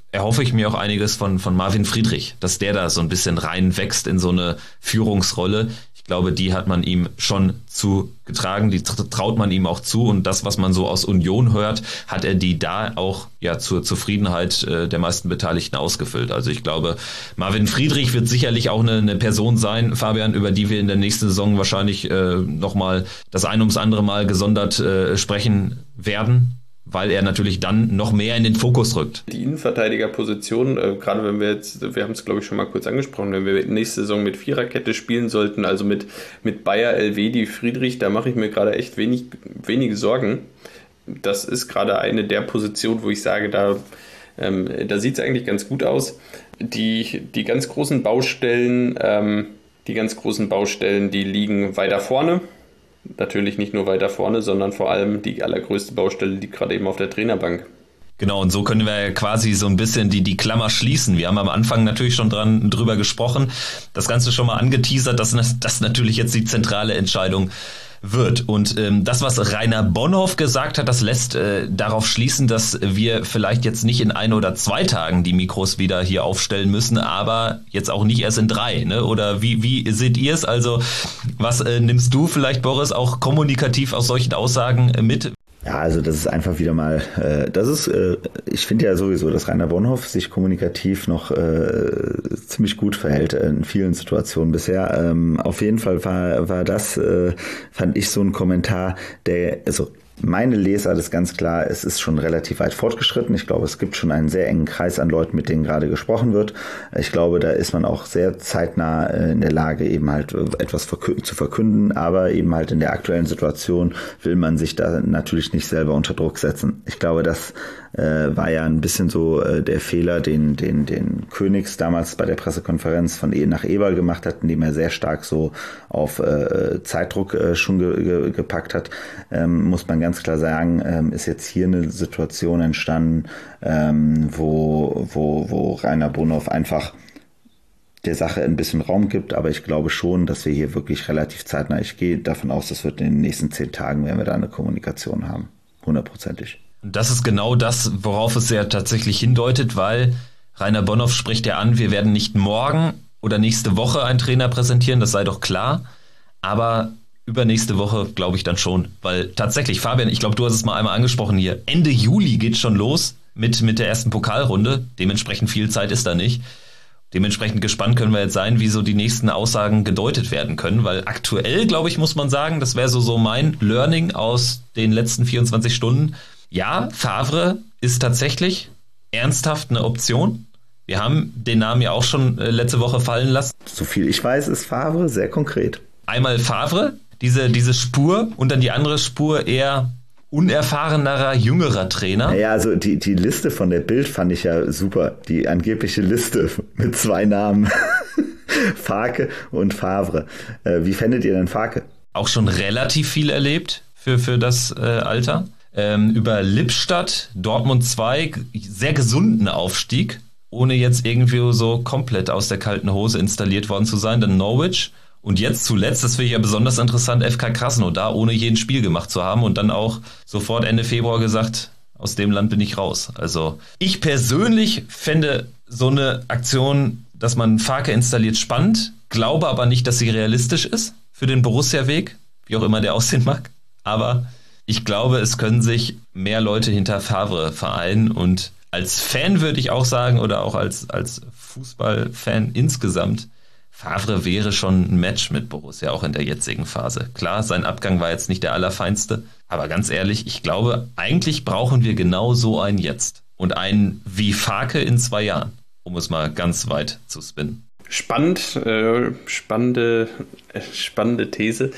erhoffe ich mir auch einiges von, von Marvin Friedrich, dass der da so ein bisschen reinwächst in so eine Führungsrolle. Ich glaube, die hat man ihm schon zugetragen, die traut man ihm auch zu, und das, was man so aus Union hört, hat er die da auch ja zur Zufriedenheit äh, der meisten Beteiligten ausgefüllt. Also ich glaube, Marvin Friedrich wird sicherlich auch eine, eine Person sein, Fabian, über die wir in der nächsten Saison wahrscheinlich äh, nochmal das ein ums andere Mal gesondert äh, sprechen werden, weil er natürlich dann noch mehr in den Fokus rückt. Die Innenverteidigerposition, äh, gerade wenn wir jetzt, wir haben es glaube ich schon mal kurz angesprochen, wenn wir nächste Saison mit Viererkette spielen sollten, also mit, mit Bayer, Elvedi, Friedrich, da mache ich mir gerade echt wenig, wenige Sorgen. Das ist gerade eine der Positionen, wo ich sage, da, ähm, da sieht es eigentlich ganz gut aus. Die, die ganz großen Baustellen, ähm, die ganz großen Baustellen, die liegen weiter vorne. Natürlich nicht nur weiter vorne, sondern vor allem die allergrößte Baustelle liegt gerade eben auf der Trainerbank. Genau, und so können wir quasi so ein bisschen die, die Klammer schließen. Wir haben am Anfang natürlich schon dran drüber gesprochen, das Ganze schon mal angeteasert, dass das natürlich jetzt die zentrale Entscheidung wird. Und ähm, das, was Rainer Bonhoff gesagt hat, das lässt äh, darauf schließen, dass wir vielleicht jetzt nicht in ein oder zwei Tagen die Mikros wieder hier aufstellen müssen, aber jetzt auch nicht erst in drei, ne? Oder wie, wie seht ihr es? Also was äh, nimmst du vielleicht, Boris, auch kommunikativ aus solchen Aussagen äh, mit? Ja, also das ist einfach wieder mal, äh, das ist, äh, ich finde ja sowieso, dass Rainer Bonhoff sich kommunikativ noch äh, ziemlich gut verhält in vielen Situationen bisher. Ähm, auf jeden Fall war, war das, äh, fand ich so ein Kommentar, der, also meine Lesart ist ganz klar, es ist schon relativ weit fortgeschritten. Ich glaube, es gibt schon einen sehr engen Kreis an Leuten, mit denen gerade gesprochen wird. Ich glaube, da ist man auch sehr zeitnah in der Lage, eben halt etwas verkü- zu verkünden, aber eben halt in der aktuellen Situation will man sich da natürlich nicht selber unter Druck setzen. Ich glaube, das äh, war ja ein bisschen so äh, der Fehler, den, den, den Königs damals bei der Pressekonferenz von E nach Eberl gemacht hat, indem er sehr stark so auf äh, Zeitdruck äh, schon ge- ge- gepackt hat. Ähm, muss man ganz klar sagen, ähm, ist jetzt hier eine Situation entstanden, ähm, wo, wo, wo Rainer Bonhoff einfach der Sache ein bisschen Raum gibt, aber ich glaube schon, dass wir hier wirklich relativ zeitnah, ich gehe davon aus, das wird in den nächsten zehn Tagen, werden wir da eine Kommunikation haben. Hundertprozentig. Das ist genau das, worauf es ja tatsächlich hindeutet, weil Rainer Bonhoff spricht ja an, wir werden nicht morgen oder nächste Woche einen Trainer präsentieren, das sei doch klar, aber übernächste Woche glaube ich dann schon, weil tatsächlich, Fabian, ich glaube, du hast es mal einmal angesprochen hier, Ende Juli geht schon los mit, mit der ersten Pokalrunde, dementsprechend viel Zeit ist da nicht. Dementsprechend gespannt können wir jetzt sein, wie so die nächsten Aussagen gedeutet werden können, weil aktuell, glaube ich, muss man sagen, das wäre so, so mein Learning aus den letzten vierundzwanzig Stunden. Ja, Favre ist tatsächlich ernsthaft eine Option. Wir haben den Namen ja auch schon äh, letzte Woche fallen lassen. So viel ich weiß, ist Favre sehr konkret. Einmal Favre, diese, diese Spur, und dann die andere Spur eher unerfahrenerer, jüngerer Trainer. Naja, also die, die Liste von der Bild fand ich ja super. Die angebliche Liste mit zwei Namen. Farke und Favre. Äh, wie fändet ihr denn Farke? Auch schon relativ viel erlebt für, für das äh, Alter. Ähm, über Lippstadt, Dortmund zwei, sehr gesunden Aufstieg, ohne jetzt irgendwie so komplett aus der kalten Hose installiert worden zu sein. Dann Norwich und jetzt zuletzt, das finde ich ja besonders interessant, F K Krasnodar, ohne jeden Spiel gemacht zu haben und dann auch sofort Ende Februar gesagt, aus dem Land bin ich raus. Also ich persönlich fände so eine Aktion, dass man Farke installiert, spannend, glaube aber nicht, dass sie realistisch ist für den Borussia-Weg, wie auch immer der aussehen mag, aber ich glaube, es können sich mehr Leute hinter Favre vereinen und als Fan würde ich auch sagen, oder auch als, als Fußballfan insgesamt, Favre wäre schon ein Match mit Borussia, auch in der jetzigen Phase. Klar, sein Abgang war jetzt nicht der allerfeinste, aber ganz ehrlich, ich glaube, eigentlich brauchen wir genau so einen jetzt und einen wie Farke in zwei Jahren, um es mal ganz weit zu spinnen. Spannend, äh, spannende, äh, spannende These.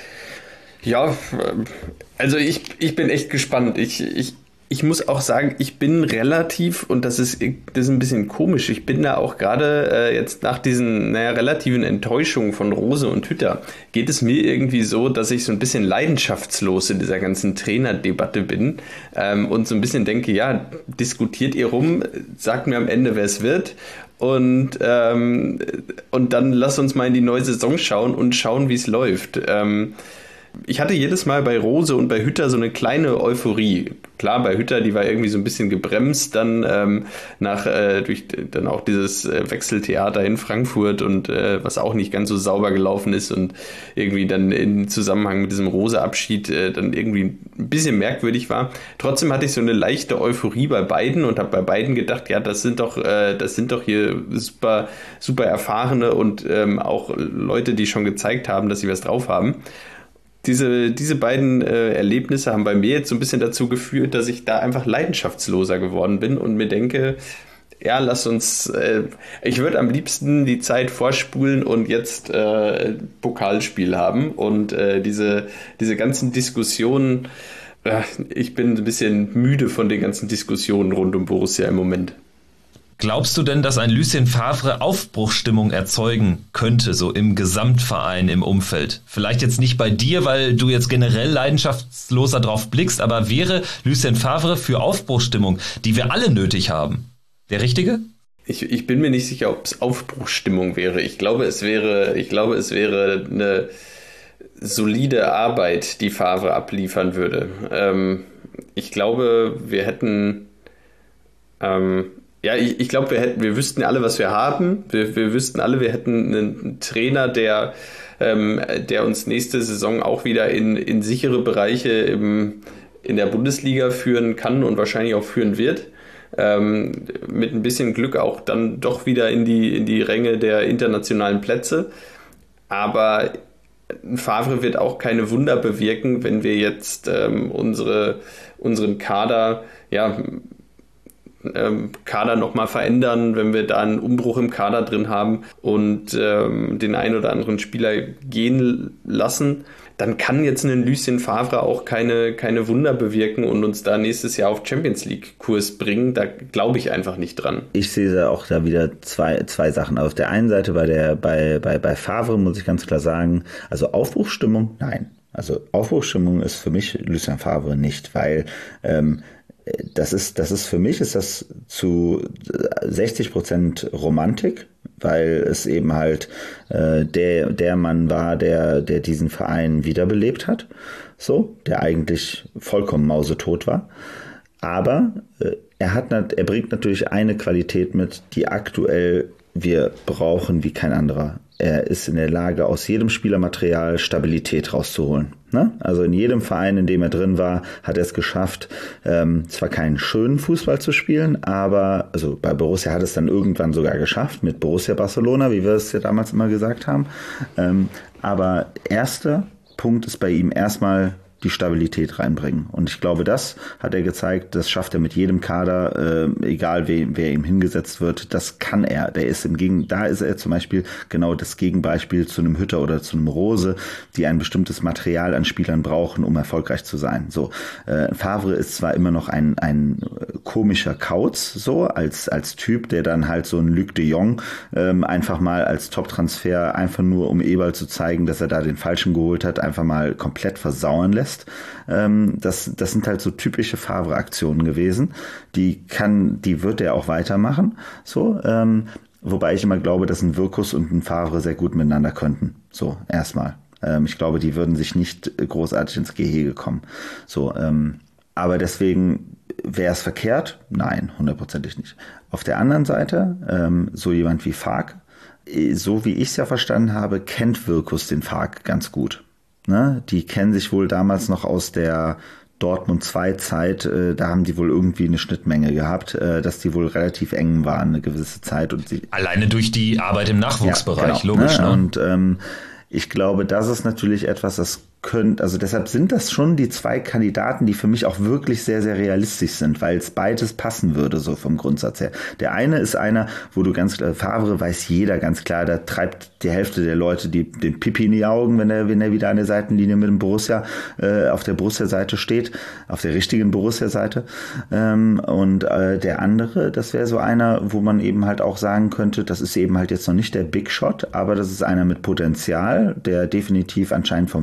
Ja, also ich, ich bin echt gespannt. Ich, ich, ich muss auch sagen, ich bin relativ, und das ist, das ist ein bisschen komisch, ich bin da auch gerade äh, jetzt nach diesen naja, relativen Enttäuschungen von Rose und Hütter, geht es mir irgendwie so, dass ich so ein bisschen leidenschaftslos in dieser ganzen Trainerdebatte bin ähm, und so ein bisschen denke, ja, diskutiert ihr rum, sagt mir am Ende, wer es wird. Und, ähm, und dann lass uns mal in die neue Saison schauen und schauen, wie es läuft. Ähm, Ich hatte jedes Mal bei Rose und bei Hütter so eine kleine Euphorie. Klar, bei Hütter, die war irgendwie so ein bisschen gebremst dann ähm, nach äh, durch dann auch dieses äh, Wechseltheater in Frankfurt und äh, was auch nicht ganz so sauber gelaufen ist und irgendwie dann in Zusammenhang mit diesem Rose-Abschied äh, dann irgendwie ein bisschen merkwürdig war. Trotzdem hatte ich so eine leichte Euphorie bei beiden und habe bei beiden gedacht, ja, das sind doch äh, das sind doch hier super super erfahrene und ähm, auch Leute, die schon gezeigt haben, dass sie was drauf haben. Diese, diese beiden äh, Erlebnisse haben bei mir jetzt so ein bisschen dazu geführt, dass ich da einfach leidenschaftsloser geworden bin und mir denke, ja, lass uns, äh, ich würde am liebsten die Zeit vorspulen und jetzt äh, Pokalspiel haben und äh, diese, diese ganzen Diskussionen, äh, ich bin ein bisschen müde von den ganzen Diskussionen rund um Borussia im Moment. Glaubst du denn, dass ein Lucien Favre Aufbruchsstimmung erzeugen könnte, so im Gesamtverein, im Umfeld? Vielleicht jetzt nicht bei dir, weil du jetzt generell leidenschaftsloser drauf blickst, aber wäre Lucien Favre für Aufbruchsstimmung, die wir alle nötig haben, der Richtige? Ich, ich bin mir nicht sicher, ob es Aufbruchsstimmung wäre. Ich glaube, es wäre, ich glaube, es wäre eine solide Arbeit, die Favre abliefern würde. Ähm, ich glaube, wir hätten... Ähm, Ja, ich, ich glaube, wir hätten, wir wüssten alle, was wir haben. Wir, wir wüssten alle, wir hätten einen Trainer, der, ähm, der uns nächste Saison auch wieder in, in sichere Bereiche im, in der Bundesliga führen kann und wahrscheinlich auch führen wird. Ähm, mit ein bisschen Glück auch dann doch wieder in die, in die Ränge der internationalen Plätze. Aber Favre wird auch keine Wunder bewirken, wenn wir jetzt ähm, unsere, unseren Kader, ja, Kader nochmal verändern, wenn wir da einen Umbruch im Kader drin haben und ähm, den einen oder anderen Spieler gehen lassen, dann kann jetzt ein Lucien Favre auch keine, keine Wunder bewirken und uns da nächstes Jahr auf Champions League Kurs bringen. Da glaube ich einfach nicht dran. Ich sehe auch da wieder zwei, zwei Sachen. Auf der einen Seite bei der, bei, bei, bei Favre muss ich ganz klar sagen, also Aufbruchsstimmung, nein. Also Aufbruchsstimmung ist für mich Lucien Favre nicht, weil ähm, Das ist, das ist für mich ist das zu sechzig Prozent Romantik, weil es eben halt äh, der der Mann war, der der diesen Verein wiederbelebt hat, so, der eigentlich vollkommen mausetot war. Aber äh, er hat er bringt natürlich eine Qualität mit, die aktuell wir brauchen wie kein anderer. Er ist in der Lage, aus jedem Spielermaterial Stabilität rauszuholen. Ne? Also in jedem Verein, in dem er drin war, hat er es geschafft, ähm, zwar keinen schönen Fußball zu spielen, aber also bei Borussia hat es dann irgendwann sogar geschafft, mit Borussia Barcelona, wie wir es ja damals immer gesagt haben. Ähm, aber erster Punkt ist bei ihm erstmal die Stabilität reinbringen. Und ich glaube, das hat er gezeigt, das schafft er mit jedem Kader, äh, egal wer, wer ihm hingesetzt wird, das kann er. Der ist im Gegen, da ist er zum Beispiel genau das Gegenbeispiel zu einem Hütter oder zu einem Rose, die ein bestimmtes Material an Spielern brauchen, um erfolgreich zu sein. So, äh, Favre ist zwar immer noch ein, ein komischer Kauz, so, als, als Typ, der dann halt so ein Luc de Jong ähm, einfach mal als Top-Transfer, einfach nur um Eberl zu zeigen, dass er da den Falschen geholt hat, einfach mal komplett versauern lässt. Ähm, das, das sind halt so typische Favre-Aktionen gewesen. Die kann, die wird er auch weitermachen. So, ähm, wobei ich immer glaube, dass ein Wirkus und ein Favre sehr gut miteinander könnten. So, erstmal. Ähm, ich glaube, die würden sich nicht großartig ins Gehege kommen. So, ähm, aber deswegen wäre es verkehrt? Nein, hundertprozentig nicht. Auf der anderen Seite, ähm, so jemand wie Fark, so wie ich es ja verstanden habe, kennt Wirkus den Fark ganz gut. Ne? Die kennen sich wohl damals noch aus der Dortmund zwei Zeit, äh, da haben die wohl irgendwie eine Schnittmenge gehabt, äh, dass die wohl relativ eng waren eine gewisse Zeit. Und sie alleine durch die Arbeit im Nachwuchsbereich, ja, genau, logisch. Ne? Ne? Und ähm, ich glaube, das ist natürlich etwas, das könnt, also deshalb sind das schon die zwei Kandidaten, die für mich auch wirklich sehr, sehr realistisch sind, weil es beides passen würde, so vom Grundsatz her. Der eine ist einer, wo du ganz klar, Favre weiß jeder ganz klar, da treibt die Hälfte der Leute die, den Pipi in die Augen, wenn er, wenn er wieder an der Seitenlinie mit dem Borussia, äh, auf der Borussia-Seite steht, auf der richtigen Borussia-Seite. Ähm, und äh, der andere, das wäre so einer, wo man eben halt auch sagen könnte, das ist eben halt jetzt noch nicht der Big Shot, aber das ist einer mit Potenzial, der definitiv anscheinend vom Wertekodex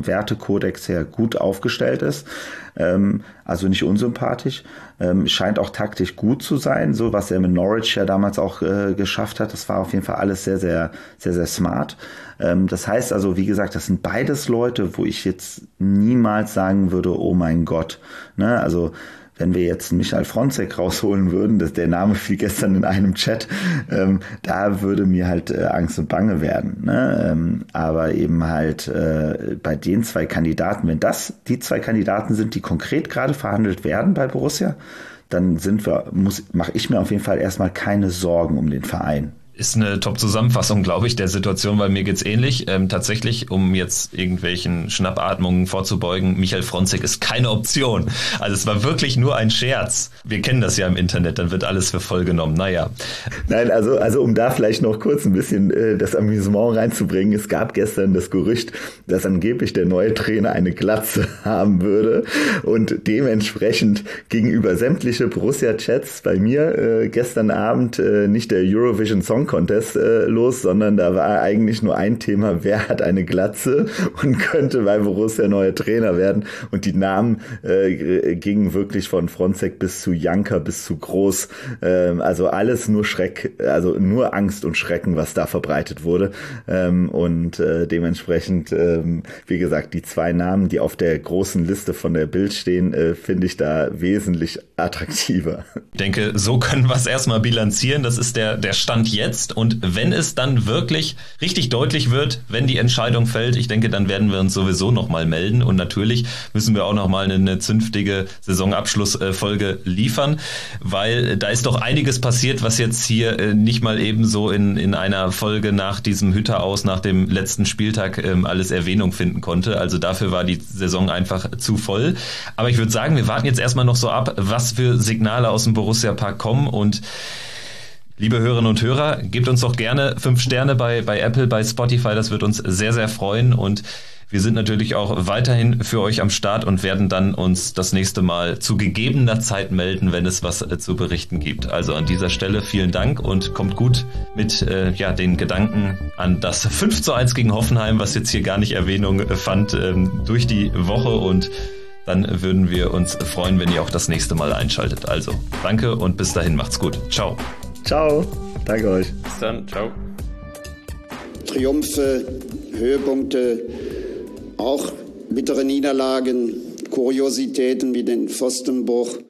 Kodex her gut aufgestellt ist. Ähm, also nicht unsympathisch. Ähm, scheint auch taktisch gut zu sein, so was er mit Norwich ja damals auch äh, geschafft hat. Das war auf jeden Fall alles sehr, sehr, sehr, sehr smart. Ähm, das heißt also, wie gesagt, das sind beides Leute, wo ich jetzt niemals sagen würde, oh mein Gott. Ne? Also wenn wir jetzt Michael Frontzeck rausholen würden, das, der Name fiel gestern in einem Chat, ähm, da würde mir halt äh, Angst und Bange werden. Ne? Ähm, aber eben halt äh, bei den zwei Kandidaten, wenn das die zwei Kandidaten sind, die konkret gerade verhandelt werden bei Borussia, dann sind wir, muss, mache ich mir auf jeden Fall erstmal keine Sorgen um den Verein. Ist eine Top-Zusammenfassung, glaube ich, der Situation, weil mir geht's ähnlich. Ähm, tatsächlich, um jetzt irgendwelchen Schnappatmungen vorzubeugen, Michael Frontzeck ist keine Option. Also es war wirklich nur ein Scherz. Wir kennen das ja im Internet, dann wird alles für voll genommen. Naja. Nein, also, also um da vielleicht noch kurz ein bisschen äh, das Amüsement reinzubringen. Es gab gestern das Gerücht, dass angeblich der neue Trainer eine Glatze haben würde und dementsprechend gegenüber sämtliche Borussia-Chats bei mir äh, gestern Abend äh, nicht der Eurovision Song Contest äh, los, sondern da war eigentlich nur ein Thema, wer hat eine Glatze und könnte bei Borussia neuer Trainer werden, und die Namen äh, gingen wirklich von Frontzeck bis zu Janker bis zu Groß, ähm, also alles nur Schreck, also nur Angst und Schrecken, was da verbreitet wurde, ähm, und äh, dementsprechend, ähm, wie gesagt, die zwei Namen, die auf der großen Liste von der Bild stehen, äh, finde ich da wesentlich attraktiver. Ich denke, so können wir es erstmal bilanzieren, das ist der, der Stand jetzt. Und wenn es dann wirklich richtig deutlich wird, wenn die Entscheidung fällt, ich denke, dann werden wir uns sowieso nochmal melden. Und natürlich müssen wir auch nochmal eine, eine zünftige Saisonabschlussfolge liefern, weil da ist doch einiges passiert, was jetzt hier nicht mal eben so in, in einer Folge nach diesem Hütter aus, nach dem letzten Spieltag ähm, alles Erwähnung finden konnte. Also dafür war die Saison einfach zu voll. Aber ich würde sagen, wir warten jetzt erstmal noch so ab, was für Signale aus dem Borussia Park kommen. Und liebe Hörerinnen und Hörer, gebt uns doch gerne fünf Sterne bei, bei Apple, bei Spotify, das wird uns sehr, sehr freuen, und wir sind natürlich auch weiterhin für euch am Start und werden dann uns das nächste Mal zu gegebener Zeit melden, wenn es was äh, zu berichten gibt. Also an dieser Stelle vielen Dank und kommt gut mit äh, ja, den Gedanken an das fünf zu eins gegen Hoffenheim, was jetzt hier gar nicht Erwähnung äh, fand, ähm, durch die Woche, und dann würden wir uns freuen, wenn ihr auch das nächste Mal einschaltet. Also danke und bis dahin, macht's gut. Ciao. Ciao, danke euch. Bis dann, ciao. Triumphe, Höhepunkte, auch bittere Niederlagen, Kuriositäten wie den Pfostenbruch.